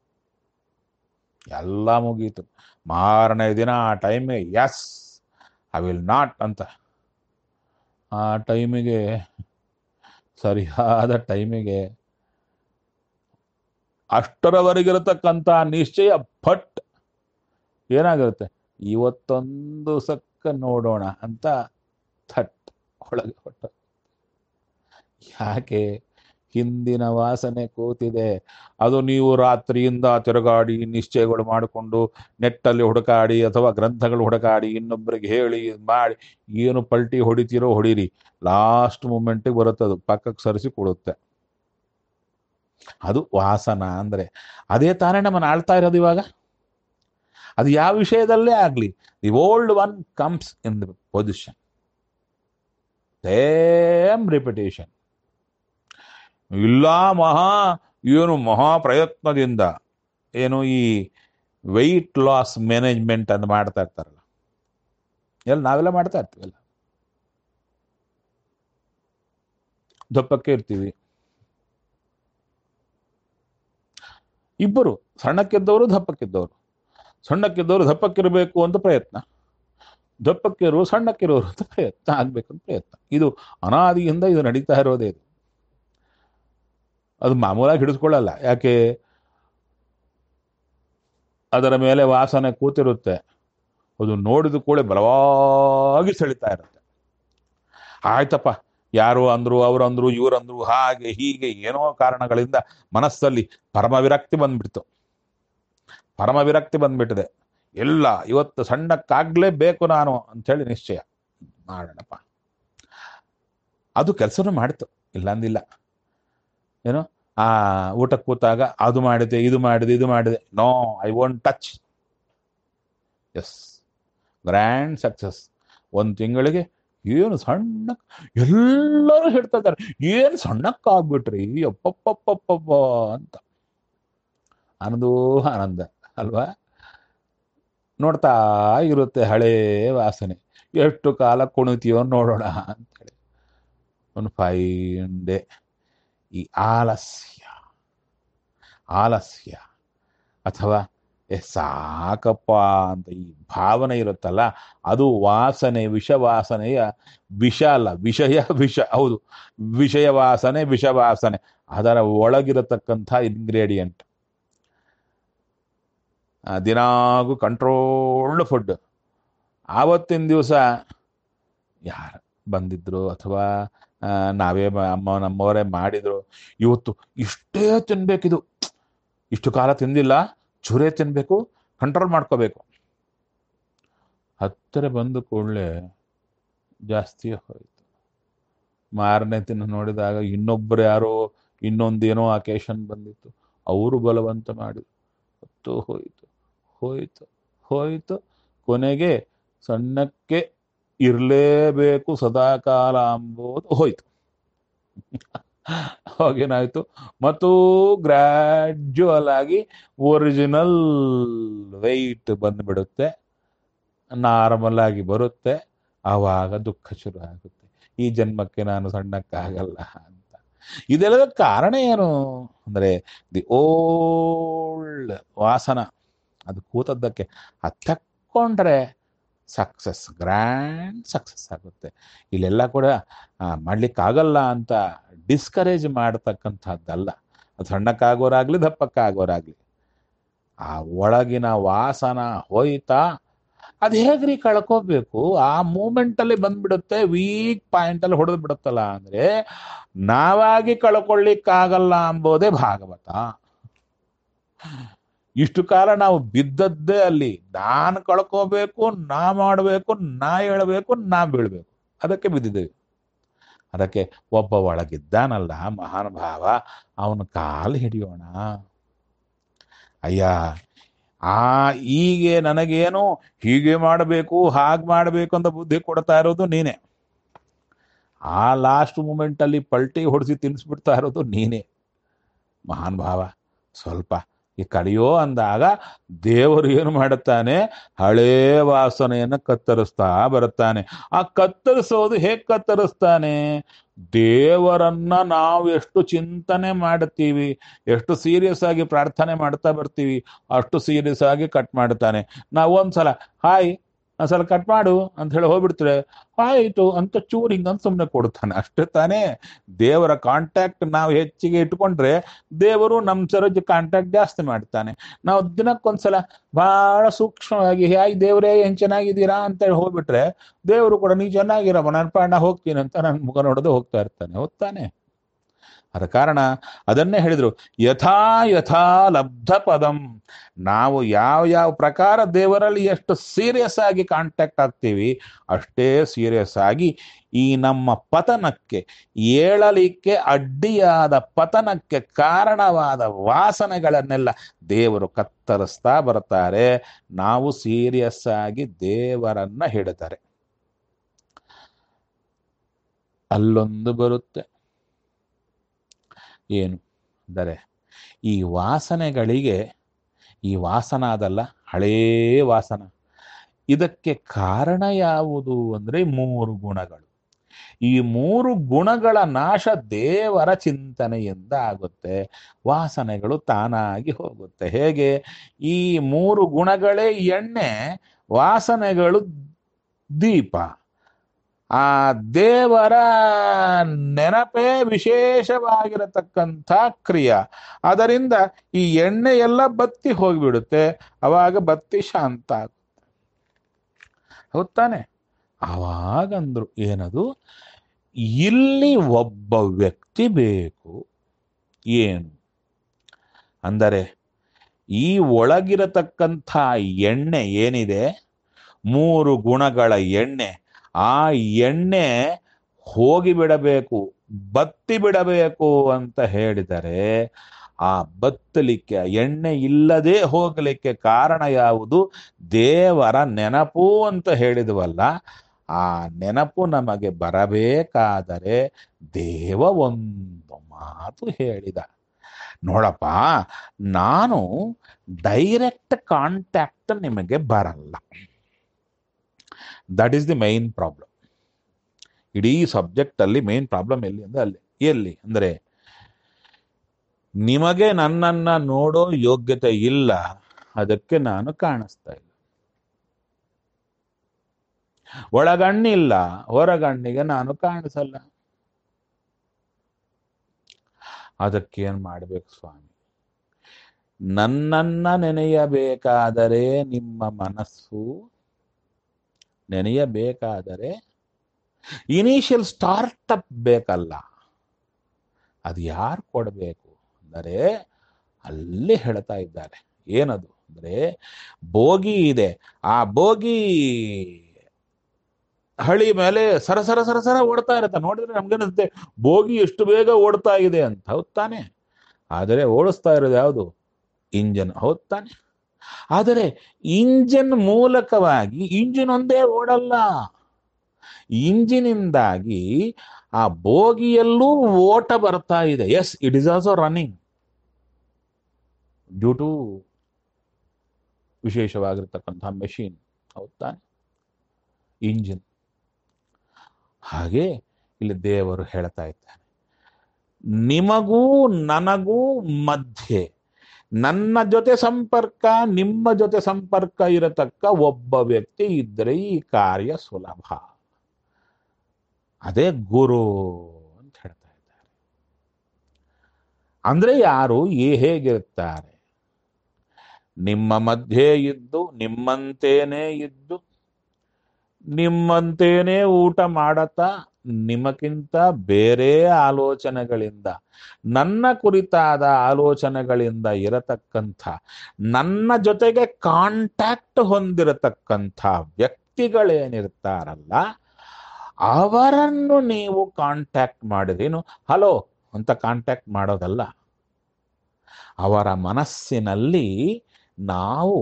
ಎಲ್ಲ ಮುಗೀತು. ಮಾರನೇ ದಿನ ಆ ಟೈಮಿಗೆ ಎಸ್ ಐ ವಿಲ್ ನಾಟ್ ಅಂತ, ಆ ಟೈಮಿಗೆ ಸರಿಯಾದ ಟೈಮಿಗೆ ಅಷ್ಟರವರೆಗಿರತಕ್ಕಂಥ ನಿಶ್ಚಯ ಏನಾಗಿರುತ್ತೆ, ಇವತ್ತೊಂದು ಸಕ್ಕ ನೋಡೋಣ ಅಂತ ಥಟ್ ಒಳಗೆ ಹೊಟ್ಟ. ಯಾಕೆ? ಹಿಂದಿನ ವಾಸನೆ ಕೂತಿದೆ. ಅದು ನೀವು ರಾತ್ರಿಯಿಂದ ತಿರುಗಾಡಿ ನಿಶ್ಚಯಗಳು ಮಾಡಿಕೊಂಡು ನೆಟ್ಟಲ್ಲಿ ಹುಡುಕಾಡಿ ಅಥವಾ ಗ್ರಂಥಗಳು ಹುಡುಕಾಡಿ ಇನ್ನೊಬ್ಬರಿಗೆ ಹೇಳಿ ಮಾಡಿ ಏನು ಪಲ್ಟಿ ಹೊಡಿತೀರೋ ಹೊಡೀರಿ, ಲಾಸ್ಟ್ ಮೂಮೆಂಟಿಗೆ ಬರುತ್ತೆ, ಅದು ಪಕ್ಕಕ್ಕೆ ಸರಿಸಿ ಕೊಡುತ್ತೆ. ಅದು ವಾಸನ ಅಂದ್ರೆ ಅದೇ ತಾನೇ ನಮ್ಮನ್ನು ಆಳ್ತಾ ಇರೋದು ಇವಾಗ. ಅದು ಯಾವ ವಿಷಯದಲ್ಲೇ ಆಗ್ಲಿ, the old one comes in the position, same repetition. ಇಲ್ಲ ಮಹಾ ಪ್ರಯತ್ನದಿಂದ ಏನು ಈ ವೆಯ್ಟ್ ಲಾಸ್ ಮ್ಯಾನೇಜ್ಮೆಂಟ್ ಅಂತ ಮಾಡ್ತಾ ಇರ್ತಾರಲ್ಲ, ನಾವೆಲ್ಲ ಮಾಡ್ತಾ ಇರ್ತೀವಲ್ಲ. ದಪ್ಪಕ್ಕೆ ಇರ್ತೀವಿ, ಇಬ್ಬರು ಸಣ್ಣಕ್ಕಿದ್ದವರು ದಪ್ಪಕ್ಕಿದ್ದವರು, ಸಣ್ಣಕ್ಕಿದ್ದವರು ದಪ್ಪಕ್ಕಿರಬೇಕು ಅಂತ ಪ್ರಯತ್ನ, ದಪ್ಪಕ್ಕಿರುವ ಸಣ್ಣಕ್ಕಿರೋರು ಅಂತ ಪ್ರಯತ್ನ ಆಗ್ಬೇಕಂತ ಪ್ರಯತ್ನ. ಇದು ಅನಾದಿಯಿಂದ ಇದು ನಡೀತಾ ಇರೋದೇ. ಇದು ಅದು ಮಾಮೂಲಾಗಿ ಹಿಡಿಸ್ಕೊಳ್ಳಲ್ಲ. ಯಾಕೆ? ಅದರ ಮೇಲೆ ವಾಸನೆ ಕೂತಿರುತ್ತೆ, ಅದು ನೋಡಿದ ಕೂಡ ಬಲವಾಗಿ ಸೆಳಿತಾ ಇರುತ್ತೆ. ಆಯ್ತಪ್ಪ, ಯಾರು ಅಂದ್ರು, ಅವ್ರಂದ್ರು, ಇವರಂದ್ರು, ಹಾಗೆ ಹೀಗೆ ಏನೋ ಕಾರಣಗಳಿಂದ ಮನಸ್ಸಲ್ಲಿ ಪರಮವಿರಕ್ತಿ ಬಂದ್ಬಿಟ್ಟಿದೆ. ಎಲ್ಲ ಇವತ್ತು ಸಣ್ಣಕ್ಕಾಗ್ಲೇಬೇಕು ನಾನು ಅಂಥೇಳಿ ನಿಶ್ಚಯ ಮಾಡೋಣಪ್ಪ. ಅದು ಕೆಲಸನೂ ಮಾಡಿತು, ಇಲ್ಲಾಂದಿಲ್ಲ. ಏನೋ ಆ ಊಟಕ್ಕೆ ಕೂತಾಗ ಅದು ಮಾಡಿದೆ, ಇದು ಮಾಡಿದೆ, no, I won't touch. Yes, grand success. 1 ತಿಂಗಳಿಗೆ ಏನು ಸಣ್ಣ, ಎಲ್ಲರೂ ಹೇಳ್ತಾ ಇದ್ದಾರೆ, ಏನು ಸಣ್ಣಕ್ಕಾಗ್ಬಿಟ್ರಿ ಅಪ್ಪಪ್ಪಪ್ಪಪ್ಪ ಅಂತ. ಆನಂದ ಅಲ್ವಾ? ನೋಡ್ತಾ ಇರುತ್ತೆ ಹಳೇ ವಾಸನೆ. ಎಷ್ಟು ಕಾಲ ಕುಣಿತೀಯೋ ನೋಡೋಣ ಅಂತೇಳಿ. ಒಂದು 5 ಡೇ ಈ ಆಲಸ್ಯ ಅಥವಾ ಸಾಕಪ್ಪ ಅಂತ ಈ ಭಾವನೆ ಇರುತ್ತಲ್ಲ, ಅದು ವಾಸನೆ, ವಿಷವಾಸನೆಯ ವಿಷ ಅಲ್ಲ, ವಿಷ. ಹೌದು, ವಿಷಯ ವಾಸನೆ, ಅದರ ಒಳಗಿರತಕ್ಕಂಥ ಇಂಗ್ರೀಡಿಯಂಟ್. ದಿನಾಗೂ ಕಂಟ್ರೋಲ್ಡ್ ಫುಡ್. ಆವತ್ತಿನ ದಿವಸ ಯಾರು ಬಂದಿದ್ರು ಅಥವಾ ನಾವೇ ನಮ್ಮವರೇ ಮಾಡಿದ್ರು, ಇವತ್ತು ಇಷ್ಟೇ ತಿನ್ಬೇಕಿದು, ಇಷ್ಟು ಕಾಲ ತಿಂದಿಲ್ಲ, ಚೂರೇ ತಿನ್ಬೇಕು, ಕಂಟ್ರೋಲ್ ಮಾಡ್ಕೋಬೇಕು. ಹತ್ತಿರ ಬಂದು ಕೂಡಲೇ ಜಾಸ್ತಿ ಹೋಯಿತು. ಮಾರನೇ ದಿನ ನೋಡಿದಾಗ ಇನ್ನೊಬ್ಬರು ಯಾರೋ ಇನ್ನೊಂದೇನೋ ಅಕೇಶನ್ ಬಂದಿತ್ತು, ಅವರು ಬಲವಂತ ಮಾಡಿ ಹೊತ್ತು ಹೋಯಿತು. ಕೊನೆಗೆ ಸಣ್ಣಕ್ಕೆ ಇರಲೇಬೇಕು ಸದಾಕಾಲ ಅಂಬೋದು ಹೋಯ್ತು. ಅವಾಗೇನಾಯ್ತು, ಮತ್ತು ಗ್ರ್ಯಾಜುವಲ್ ಆಗಿ ಒರಿಜಿನಲ್ ವೆಯ್ಟ್ ಬಂದ್ಬಿಡುತ್ತೆ, ನಾರ್ಮಲ್ ಆಗಿ ಬರುತ್ತೆ. ಆವಾಗ ದುಃಖ ಶುರು ಆಗುತ್ತೆ, ಈ ಜನ್ಮಕ್ಕೆ ನಾನು ಸಣ್ಣಕ್ಕಾಗಲ್ಲ ಅಂತ. ಇದೆಲ್ಲದ ಕಾರಣ ಏನು ಅಂದ್ರೆ, ದಿ ಓಲ್ಡ್ ವಾಸನ ಅದು ಕೂತದ್ದಕ್ಕೆ. ಅದು ತಕ್ಕೊಂಡ್ರೆ ಸಕ್ಸಸ್, ಗ್ರ್ಯಾಂಡ್ ಸಕ್ಸಸ್ ಆಗುತ್ತೆ. ಇಲ್ಲೆಲ್ಲ ಕೂಡ ಮಾಡ್ಲಿಕ್ಕಾಗಲ್ಲ ಅಂತ ಡಿಸ್ಕರೇಜ್ ಮಾಡತಕ್ಕಂಥದ್ದಲ್ಲ. ಅದು ಸಣ್ಣಕ್ಕಾಗೋರಾಗ್ಲಿ ದಪ್ಪಕ್ಕಾಗೋರಾಗ್ಲಿ, ಆ ಒಳಗಿನ ವಾಸನ ಹೋಯ್ತಾ ಅದು ಹೇಗ್ರಿ ಕಳ್ಕೋಬೇಕು? ಆ ಮೂಮೆಂಟಲ್ಲಿ ಬಂದ್ಬಿಡುತ್ತೆ, ವೀಕ್ ಪಾಯಿಂಟಲ್ಲಿ ಹೊಡೆದು ಬಿಡುತ್ತಲ್ಲ. ಅಂದ್ರೆ ನಾವಾಗಿ ಕಳ್ಕೊಳ್ಳಿಕ್ಕಾಗಲ್ಲ ಅಂಬೋದೇ ಭಾಗವತ. ಇಷ್ಟು ಕಾಲ ನಾವು ಬಿದ್ದದ್ದೇ ಅಲ್ಲಿ. ನಾನು ಕಳ್ಕೋಬೇಕು, ನಾ ಮಾಡಬೇಕು, ನಾ ಹೇಳಬೇಕು, ನಾ ಬೀಳ್ಬೇಕು, ಅದಕ್ಕೆ ಬಿದ್ದಿದ್ದೇವೆ. ಅದಕ್ಕೆ ಒಬ್ಬ ಒಳಗಿದ್ದಾನಲ್ಲ ಮಹಾನುಭಾವ, ಅವನ ಕಾಲು ಹಿಡಿಯೋಣ. ಅಯ್ಯ, ಹೀಗೆ ನನಗೇನು ಹೀಗೆ ಮಾಡಬೇಕು, ಹಾಗೆ ಮಾಡಬೇಕು ಅಂತ ಬುದ್ಧಿ ಕೊಡ್ತಾ ಇರೋದು ನೀನೇ. ಆ ಲಾಸ್ಟ್ ಮೂಮೆಂಟಲ್ಲಿ ಪಲ್ಟಿ ಹೊಡೆಸಿ ತಿನ್ನಿಸ್ಬಿಡ್ತಾ ಇರೋದು ನೀನೇ. ಮಹಾನುಭಾವ, ಸ್ವಲ್ಪ ಈ ಕಡಿಯೋ ಅಂದಾಗ ದೇವರು ಏನು ಮಾಡುತ್ತಾನೆ, ಹಳೇ ವಾಸನೆಯನ್ನು ಕತ್ತರಿಸ್ತಾ ಬರುತ್ತಾನೆ. ಆ ಕತ್ತರಿಸೋದು ಹೇಗೆ ಕತ್ತರಿಸ್ತಾನೆ? ದೇವರನ್ನ ನಾವು ಎಷ್ಟು ಚಿಂತನೆ ಮಾಡ್ತೀವಿ, ಎಷ್ಟು ಸೀರಿಯಸ್ ಆಗಿ ಪ್ರಾರ್ಥನೆ ಮಾಡ್ತಾ ಬರ್ತೀವಿ, ಅಷ್ಟು ಸೀರಿಯಸ್ ಆಗಿ ಕಟ್ ಮಾಡ್ತಾನೆ. ನಾವು ಒಂದ್ಸಲ ಹಾಯ್ ಒಂದ್ಸಲ ಕಟ್ ಮಾಡು ಅಂತ ಹೇಳಿ ಹೋಗ್ಬಿಡ್ತಾರೆ. ಆಯಿತು ಅಂತ ಚೂರು ಹಿಂಗಂತ ಸುಮ್ಮನೆ ಕೊಡ್ತಾನೆ ಅಷ್ಟೇ ತಾನೇ. ದೇವರ ಕಾಂಟ್ಯಾಕ್ಟ್ ನಾವು ಹೆಚ್ಚಿಗೆ ಇಟ್ಕೊಂಡ್ರೆ ದೇವರು ನಮ್ಮ ಸರೋಜ ಕಾಂಟ್ಯಾಕ್ಟ್ ಜಾಸ್ತಿ ಮಾಡ್ತಾನೆ. ನಾವು ದಿನಕ್ಕೊಂದ್ಸಲ ಬಹಳ ಸೂಕ್ಷ್ಮವಾಗಿ ಹಾಯ್ ದೇವರೇ ಏನ್ ಚೆನ್ನಾಗಿದ್ದೀರಾ ಅಂತ ಹೇಳಿ ಹೋಗ್ಬಿಟ್ರೆ ದೇವರು ಕೂಡ ನೀ ಚೆನ್ನಾಗಿರಮ್ಮ ನಾ ಹೋಗ್ತೀನಿ ಅಂತ ನನ್ನ ಮುಖ ನೋಡೋದು ಹೋಗ್ತಾ ಇರ್ತಾನೆ. ಹೋಗ್ತಾನೆ. ಅದ ಕಾರಣ ಅದನ್ನೇ ಹೇಳಿದ್ರು, ಯಥಾ ಯಥಾ ಲಬ್ಧ ಪದಂ. ನಾವು ಯಾವ ಪ್ರಕಾರ ದೇವರಲ್ಲಿ ಎಷ್ಟು ಸೀರಿಯಸ್ ಆಗಿ ಕಾಂಟ್ಯಾಕ್ಟ್ ಆಗ್ತೀವಿ ಅಷ್ಟೇ ಸೀರಿಯಸ್ ಆಗಿ ಈ ನಮ್ಮ ಪತನಕ್ಕೆ, ಏಳಲಿಕ್ಕೆ ಅಡ್ಡಿಯಾದ ಪತನಕ್ಕೆ ಕಾರಣವಾದ ವಾಸನೆಗಳನ್ನೆಲ್ಲ ದೇವರು ಕತ್ತರಿಸ್ತಾ ಬರ್ತಾರೆ. ನಾವು ಸೀರಿಯಸ್ ಆಗಿ ದೇವರನ್ನ ಹಿಡಿತಾರೆ. ಅಲ್ಲೊಂದು ಬರುತ್ತೆ, ಏನು ಅಂದರೆ ಈ ವಾಸನೆಗಳಿಗೆ, ಈ ವಾಸನ ಅದಲ್ಲ, ಹಳೇ ವಾಸನ. ಇದಕ್ಕೆ ಕಾರಣ ಯಾವುದು ಅಂದರೆ 3 ಗುಣಗಳು. ಈ 3 ಗುಣಗಳ ನಾಶ ದೇವರ ಚಿಂತನೆಯಿಂದ ಆಗುತ್ತೆ. ವಾಸನೆಗಳು ತಾನಾಗಿ ಹೋಗುತ್ತೆ. ಹೇಗೆ? ಈ 3 ಗುಣಗಳೇ ಎಣ್ಣೆ, ವಾಸನೆಗಳು ದೀಪ. ಆ ದೇವರ ನೆನಪೇ ವಿಶೇಷವಾಗಿರತಕ್ಕಂಥ ಕ್ರಿಯೆ. ಅದರಿಂದ ಈ ಎಣ್ಣೆ ಎಲ್ಲ ಬತ್ತಿ ಹೋಗಿಬಿಡುತ್ತೆ. ಅವಾಗ ಬತ್ತಿ ಶಾಂತ ಆಗುತ್ತೆ. ಹೌದಾನೆ? ಅವಾಗಂದ್ರು ಏನದು? ಇಲ್ಲಿ ಒಬ್ಬ ವ್ಯಕ್ತಿ ಬೇಕು. ಏನು ಅಂದರೆ ಈ ಒಳಗಿರತಕ್ಕಂಥ ಎಣ್ಣೆ ಏನಿದೆ, 3 ಗುಣಗಳ ಎಣ್ಣೆ, ಆ ಎಣ್ಣೆ ಹೋಗಿಬಿಡಬೇಕು, ಬತ್ತಿ ಬಿಡಬೇಕು ಅಂತ ಹೇಳಿದರೆ, ಆ ಬತ್ತಲಿಕ್ಕೆ, ಎಣ್ಣೆ ಇಲ್ಲದೆ ಹೋಗಲಿಕ್ಕೆ ಕಾರಣ ಯಾವುದು? ದೇವರ ನೆನಪು ಅಂತ ಹೇಳಿದ್ವಲ್ಲ. ಆ ನೆನಪು ನಮಗೆ ಬರಬೇಕಾದರೆ ದೇವ ಒಂದು ಮಾತು ಹೇಳಿದ, ನೋಡಪ್ಪ, ನಾನು ಡೈರೆಕ್ಟ್ ಕಾಂಟ್ಯಾಕ್ಟ್ ನಿಮಗೆ ಬರಲ್ಲ. That is the main problem. ಇಡೀ ಸಬ್ಜೆಕ್ಟ್ ಅಲ್ಲಿ ಮೈನ್ ಪ್ರಾಬ್ಲಮ್ ಎಲ್ಲಿ ಅಂದ್ರೆ ಎಲ್ಲಿ ಅಂದರೆ ನಿಮಗೆ ನನ್ನನ್ನ ನೋಡೋ ಯೋಗ್ಯತೆ ಇಲ್ಲ, ಅದಕ್ಕೆ ನಾನು ಕಾಣಿಸ್ತಾ ಇಲ್ಲ. ಒಳಗಣ್ಣಿಲ್ಲ, ಹೊರಗಣ್ಣಿಗೆ ನಾನು ಕಾಣಿಸಲ್ಲ. ಅದಕ್ಕೇನ್ ಮಾಡ್ಬೇಕು ಸ್ವಾಮಿ? ನನ್ನನ್ನ ನೆನೆಯಬೇಕಾದರೆ ನಿಮ್ಮ ಮನಸ್ಸು ನೆನೆಯಬೇಕಾದರೆ ಇನಿಷಿಯಲ್ ಸ್ಟಾರ್ಟಪ್ ಬೇಕಲ್ಲ. ಅದು ಯಾರು ಕೊಡಬೇಕು ಅಂದರೆ ಅಲ್ಲಿ ಹೇಳ್ತಾ ಇದ್ದಾರೆ. ಏನದು ಅಂದರೆ ಬೋಗಿ ಇದೆ. ಆ ಬೋಗಿ ಹಳಿ ಮೇಲೆ ಸರಸರ ಸರಸರ ಓಡ್ತಾ ಇರುತ್ತೆ. ನೋಡಿದ್ರೆ ನಮ್ಗೇನಿಸುತ್ತೆ ಬೋಗಿ ಎಷ್ಟು ಬೇಗ ಓಡ್ತಾ ಇದೆ ಅಂತ. ಹೌದ್ ತಾನೆ? ಆದರೆ ಓಡಿಸ್ತಾ ಇರೋದು ಯಾವುದು? ಇಂಜನ್. ಹೌದ್ ತಾನೆ? ಆದರೆ ಇಂಜಿನ್ ಮೂಲಕವಾಗಿ ಇಂಜಿನ್ ಒಂದೇ ಓಡಲ್ಲ. ಇಂಜಿನಿಂದಾಗಿ ಆ ಬೋಗಿಯಲ್ಲೂ ಓಟ ಬರ್ತಾ ಇದೆ. Yes, it is also running due to ವಿಶೇಷವಾಗಿರ್ತಕ್ಕಂಥ ಮೆಷಿನ್. ಹೌದ್ ತಾನೆ? ಇಂಜಿನ್. ಹಾಗೆ ಇಲ್ಲಿ ದೇವರು ಹೇಳ್ತಾ ಇದ್ದಾನೆ, ನಿಮಗೂ ನನಗೂ ಮಧ್ಯೆ, ನನ್ನ ಜೊತೆ ಸಂಪರ್ಕ, ನಿಮ್ಮ ಜೊತೆ ಸಂಪರ್ಕ ಇರತಕ್ಕ ಒಬ್ಬ ವ್ಯಕ್ತಿ ಇದ್ರೆ ಈ ಕಾರ್ಯ ಸುಲಭ. ಅದೇ ಗುರು ಅಂತ ಹೇಳ್ತಾ ಇದ್ದಾರೆ. ಅಂದ್ರೆ ಯಾರು? ಹೇಗಿರ್ತಾರೆ? ನಿಮ್ಮ ಮಧ್ಯೆ ಇದ್ದು, ನಿಮ್ಮಂತೇನೆ ಇದ್ದು, ನಿಮ್ಮಂತೇನೆ ಊಟ ಮಾಡತಾ, ನಿಮಗಿಂತ ಬೇರೆ ಆಲೋಚನೆಗಳಿಂದ, ನನ್ನ ಕುರಿತಾದ ಆಲೋಚನೆಗಳಿಂದ ಇರತಕ್ಕಂಥ, ನನ್ನ ಜೊತೆಗೆ ಕಾಂಟ್ಯಾಕ್ಟ್ ಹೊಂದಿರತಕ್ಕಂಥ ವ್ಯಕ್ತಿಗಳೇನಿರ್ತಾರಲ್ಲ, ಅವರನ್ನು ನೀವು ಕಾಂಟ್ಯಾಕ್ಟ್ ಮಾಡಿದ್ರೇನು ಹಲೋ ಅಂತ ಕಾಂಟ್ಯಾಕ್ಟ್ ಮಾಡೋದಲ್ಲ. ಅವರ ಮನಸ್ಸಿನಲ್ಲಿ ನಾವು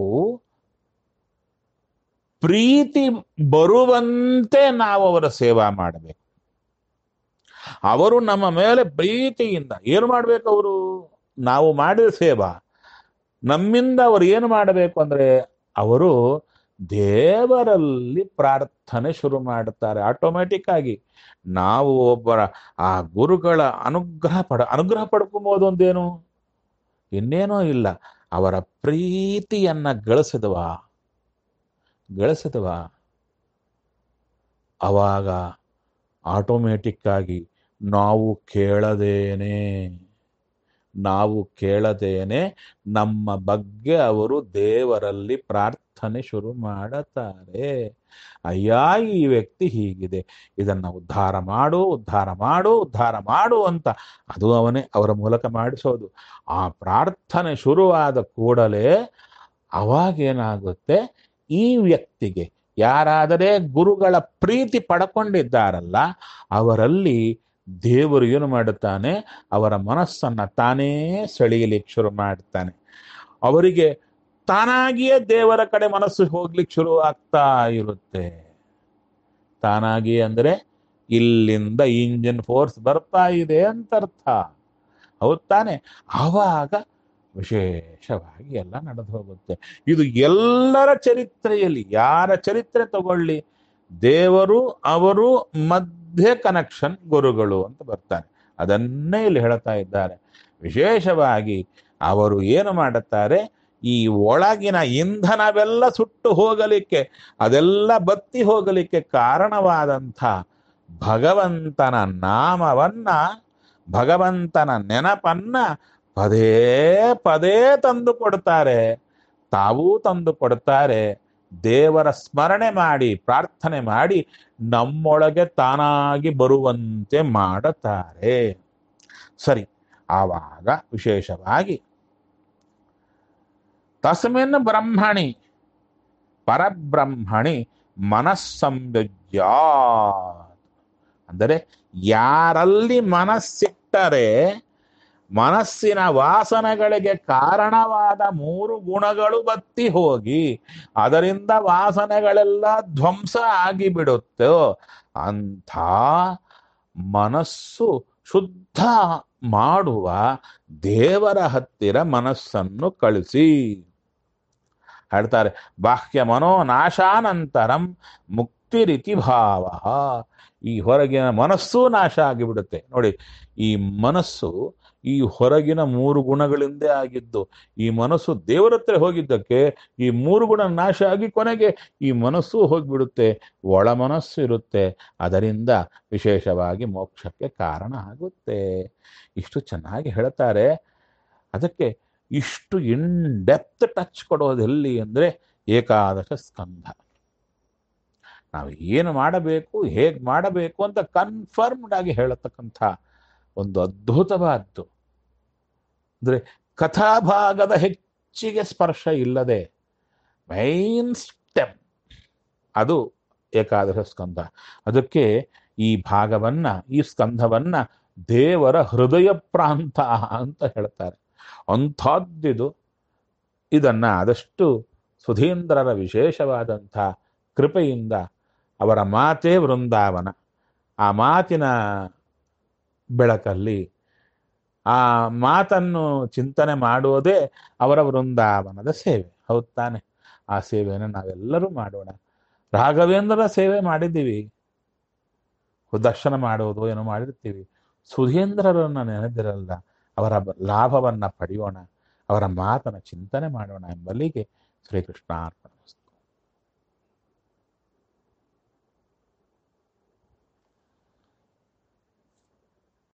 ಪ್ರೀತಿ ಬರುವಂತೆ ನಾವು ಅವರ ಸೇವಾ ಮಾಡಬೇಕು. ಅವರು ನಮ್ಮ ಮೇಲೆ ಪ್ರೀತಿಯಿಂದ ಏನು ಮಾಡಬೇಕು? ಅವರು ನಾವು ಮಾಡಿದ ಸೇವಾ ನಮ್ಮಿಂದ ಅವರು ಏನು ಮಾಡಬೇಕು ಅಂದ್ರೆ ಅವರು ದೇವರಲ್ಲಿ ಪ್ರಾರ್ಥನೆ ಶುರು ಮಾಡುತ್ತಾರೆ. ಆಟೋಮ್ಯಾಟಿಕ್ ಆಗಿ ನಾವು ಒಬ್ಬರ ಆ ಗುರುಗಳ ಅನುಗ್ರಹ ಪಡ್ಕೊಂಬೋದು. ಒಂದೇನು, ಇನ್ನೇನೋ ಇಲ್ಲ, ಅವರ ಪ್ರೀತಿಯನ್ನ ಗಳಿಸಿದವಾ ಅವಾಗ ಆಟೋಮೆಟಿಕ್ ಆಗಿ ನಾವು ಕೇಳದೇನೆ ನಾವು ಕೇಳದೇನೆ ನಮ್ಮ ಬಗ್ಗೆ ಅವರು ದೇವರಲ್ಲಿ ಪ್ರಾರ್ಥನೆ ಶುರು ಮಾಡುತ್ತಾರೆ. ಅಯ್ಯ, ಈ ವ್ಯಕ್ತಿ ಹೀಗಿದೆ, ಇದನ್ನ ಉದ್ಧಾರ ಮಾಡು, ಉದ್ಧಾರ ಮಾಡು, ಉದ್ಧಾರ ಮಾಡು ಅಂತ ಅದು ಅವರ ಮೂಲಕ ಮಾಡಿಸೋದು. ಆ ಪ್ರಾರ್ಥನೆ ಶುರುವಾದ ಕೂಡಲೇ ಅವಾಗೇನಾಗುತ್ತೆ, ಈ ವ್ಯಕ್ತಿಗೆ ಯಾರಾದರೆ ಗುರುಗಳ ಪ್ರೀತಿ ಪಡ್ಕೊಂಡಿದ್ದಾರಲ್ಲ ಅವರಲ್ಲಿ ದೇವರು ಏನು ಮಾಡುತ್ತಾನೆ, ಅವರ ಮನಸ್ಸನ್ನ ತಾನೇ ಸೆಳೆಯಲಿಕ್ಕೆ ಶುರು ಮಾಡ್ತಾನೆ. ಅವರಿಗೆ ತಾನಾಗಿಯೇ ದೇವರ ಕಡೆ ಮನಸ್ಸು ಹೋಗ್ಲಿಕ್ಕೆ ಶುರು ಆಗ್ತಾ ಇರುತ್ತೆ. ತಾನಾಗಿ ಅಂದ್ರೆ ಇಲ್ಲಿಂದ ಇಂಜಿನ್ ಫೋರ್ಸ್ ಬರ್ತಾ ಇದೆ ಅಂತ ಅರ್ಥ. ಹೌದ್ ತಾನೆ? ಆವಾಗ ವಿಶೇಷವಾಗಿ ಎಲ್ಲ ನಡೆದು ಹೋಗುತ್ತೆ. ಇದು ಎಲ್ಲರ ಚರಿತ್ರೆಯಲ್ಲಿ, ಯಾರ ಚರಿತ್ರೆ ತಗೊಳ್ಳಿ, ದೇವರು ಅವರು ಮಧ್ಯೆ ಕನೆಕ್ಷನ್ ಗುರುಗಳು ಅಂತ ಬರ್ತಾನೆ. ಅದನ್ನೇ ಇಲ್ಲಿ ಹೇಳ್ತಾ ಇದ್ದಾರೆ. ವಿಶೇಷವಾಗಿ ಅವರು ಏನು ಮಾಡುತ್ತಾರೆ, ಈ ಒಳಗಿನ ಇಂಧನವೆಲ್ಲ ಸುಟ್ಟು ಹೋಗಲಿಕ್ಕೆ, ಅದೆಲ್ಲ ಬತ್ತಿ ಹೋಗಲಿಕ್ಕೆ ಕಾರಣವಾದಂಥ ಭಗವಂತನ ನಾಮವನ್ನ, ಭಗವಂತನ ನೆನಪನ್ನ ಪದೇ ಪದೇ ತಂದು ಕೊಡ್ತಾರೆ. ತಾವೂ ತಂದು ಕೊಡ್ತಾರೆ. ದೇವರ ಸ್ಮರಣೆ ಮಾಡಿ ಪ್ರಾರ್ಥನೆ ಮಾಡಿ ನಮ್ಮೊಳಗೆ ತಾನಾಗಿ ಬರುವಂತೆ ಮಾಡುತ್ತಾರೆ. ಸರಿ, ಆವಾಗ ವಿಶೇಷವಾಗಿ ತಸ್ಮಿನ್ ಬ್ರಹ್ಮಣಿ ಪರಬ್ರಹ್ಮಣಿ ಮನಸ್ಸಂಯುಜ್ಯ, ಅಂದರೆ ಯಾರಲ್ಲಿ ಮನಸ್ಸಿಟ್ಟರೆ ಮನಸ್ಸಿನ ವಾಸನೆಗಳಿಗೆ ಕಾರಣವಾದ 3 ಗುಣಗಳು ಬತ್ತಿ ಹೋಗಿ ಅದರಿಂದ ವಾಸನೆಗಳೆಲ್ಲ ಧ್ವಂಸ ಆಗಿಬಿಡುತ್ತೋ ಅಂಥ ಮನಸ್ಸು ಶುದ್ಧ ಮಾಡುವ ದೇವರ ಹತ್ತಿರ ಮನಸ್ಸನ್ನು ಕಳಿಸಿ. ಹೇಳ್ತಾರೆ, ಬಾಹ್ಯ ಮನೋನಾಶಾನಂತರಂ ಮುಕ್ತಿರಿತಿ ಭಾವ. ಈ ಹೊರಗಿನ ಮನಸ್ಸು ನಾಶ ಆಗಿಬಿಡುತ್ತೆ. ನೋಡಿ, ಈ ಮನಸ್ಸು ಈ ಹೊರಗಿನ 3 ಗುಣಗಳಿಂದ ಆಗಿದ್ದು, ಈ ಮನಸ್ಸು ದೇವರ ಹತ್ರ ಹೋಗಿದ್ದಕ್ಕೆ ಈ 3 ಗುಣ ನಾಶ ಆಗಿ ಕೊನೆಗೆ ಈ ಮನಸ್ಸು ಹೋಗಿಬಿಡುತ್ತೆ. ಒಳ ಮನಸ್ಸು ಇರುತ್ತೆ, ಅದರಿಂದ ವಿಶೇಷವಾಗಿ ಮೋಕ್ಷಕ್ಕೆ ಕಾರಣ ಆಗುತ್ತೆ. ಇಷ್ಟು ಚೆನ್ನಾಗಿ ಹೇಳ್ತಾರೆ. ಅದಕ್ಕೆ ಇಷ್ಟು ಇನ್ ಡೆಪ್ತ್ ಟಚ್ ಕೊಡೋದೆಲ್ಲಿ ಅಂದರೆ ಏಕಾದಶ ಸ್ಕಂಧ. ನಾವು ಏನು ಮಾಡಬೇಕು, ಹೇಗೆ ಮಾಡಬೇಕು ಅಂತ ಕನ್ಫರ್ಮ್ಡ್ ಆಗಿ ಹೇಳತಕ್ಕಂಥ ಒಂದು ಅದ್ಭುತವಾದ್ದು. ಅಂದರೆ ಕಥಾಭಾಗದ ಹೆಚ್ಚಿಗೆ ಸ್ಪರ್ಶ ಇಲ್ಲದೆ ಮೈನ್ ಸ್ಟೆಮ್ ಅದು ಏಕಾದಶ ಸ್ಕಂಧ. ಅದಕ್ಕೆ ಈ ಭಾಗವನ್ನ, ಈ ಸ್ಕಂಧವನ್ನ ದೇವರ ಹೃದಯ ಪ್ರಾಂತ ಅಂತ ಹೇಳ್ತಾರೆ. ಅಂಥದ್ದಿದು. ಇದನ್ನ ಆದಷ್ಟು ಸುಧೀಂದ್ರರ ವಿಶೇಷವಾದಂಥ ಕೃಪೆಯಿಂದ, ಅವರ ಮಾತೇ ವೃಂದಾವನ, ಆ ಮಾತಿನ ಬೆಳಕಲ್ಲಿ ಆ ಮಾತನ್ನು ಚಿಂತನೆ ಮಾಡುವುದೇ ಅವರ ವೃಂದಾವನದ ಸೇವೆ. ಹೌದು ತಾನೆ? ಆ ಸೇವೆಯನ್ನು ನಾವೆಲ್ಲರೂ ಮಾಡೋಣ. ರಾಘವೇಂದ್ರರ ಸೇವೆ ಮಾಡಿದ್ದೀವಿ, ದರ್ಶನ ಮಾಡೋದು ಏನೋ ಮಾಡಿರ್ತೀವಿ. ಸುಧೀಂದ್ರರನ್ನ ನೆನೆದಿರಲ್ಲ. ಅವರ ಲಾಭವನ್ನ ಪಡೆಯೋಣ, ಅವರ ಮಾತನ್ನ ಚಿಂತನೆ ಮಾಡೋಣ ಎಂಬಲ್ಲಿಗೆ ಶ್ರೀಕೃಷ್ಣ ಅರ್ಪಣೆ.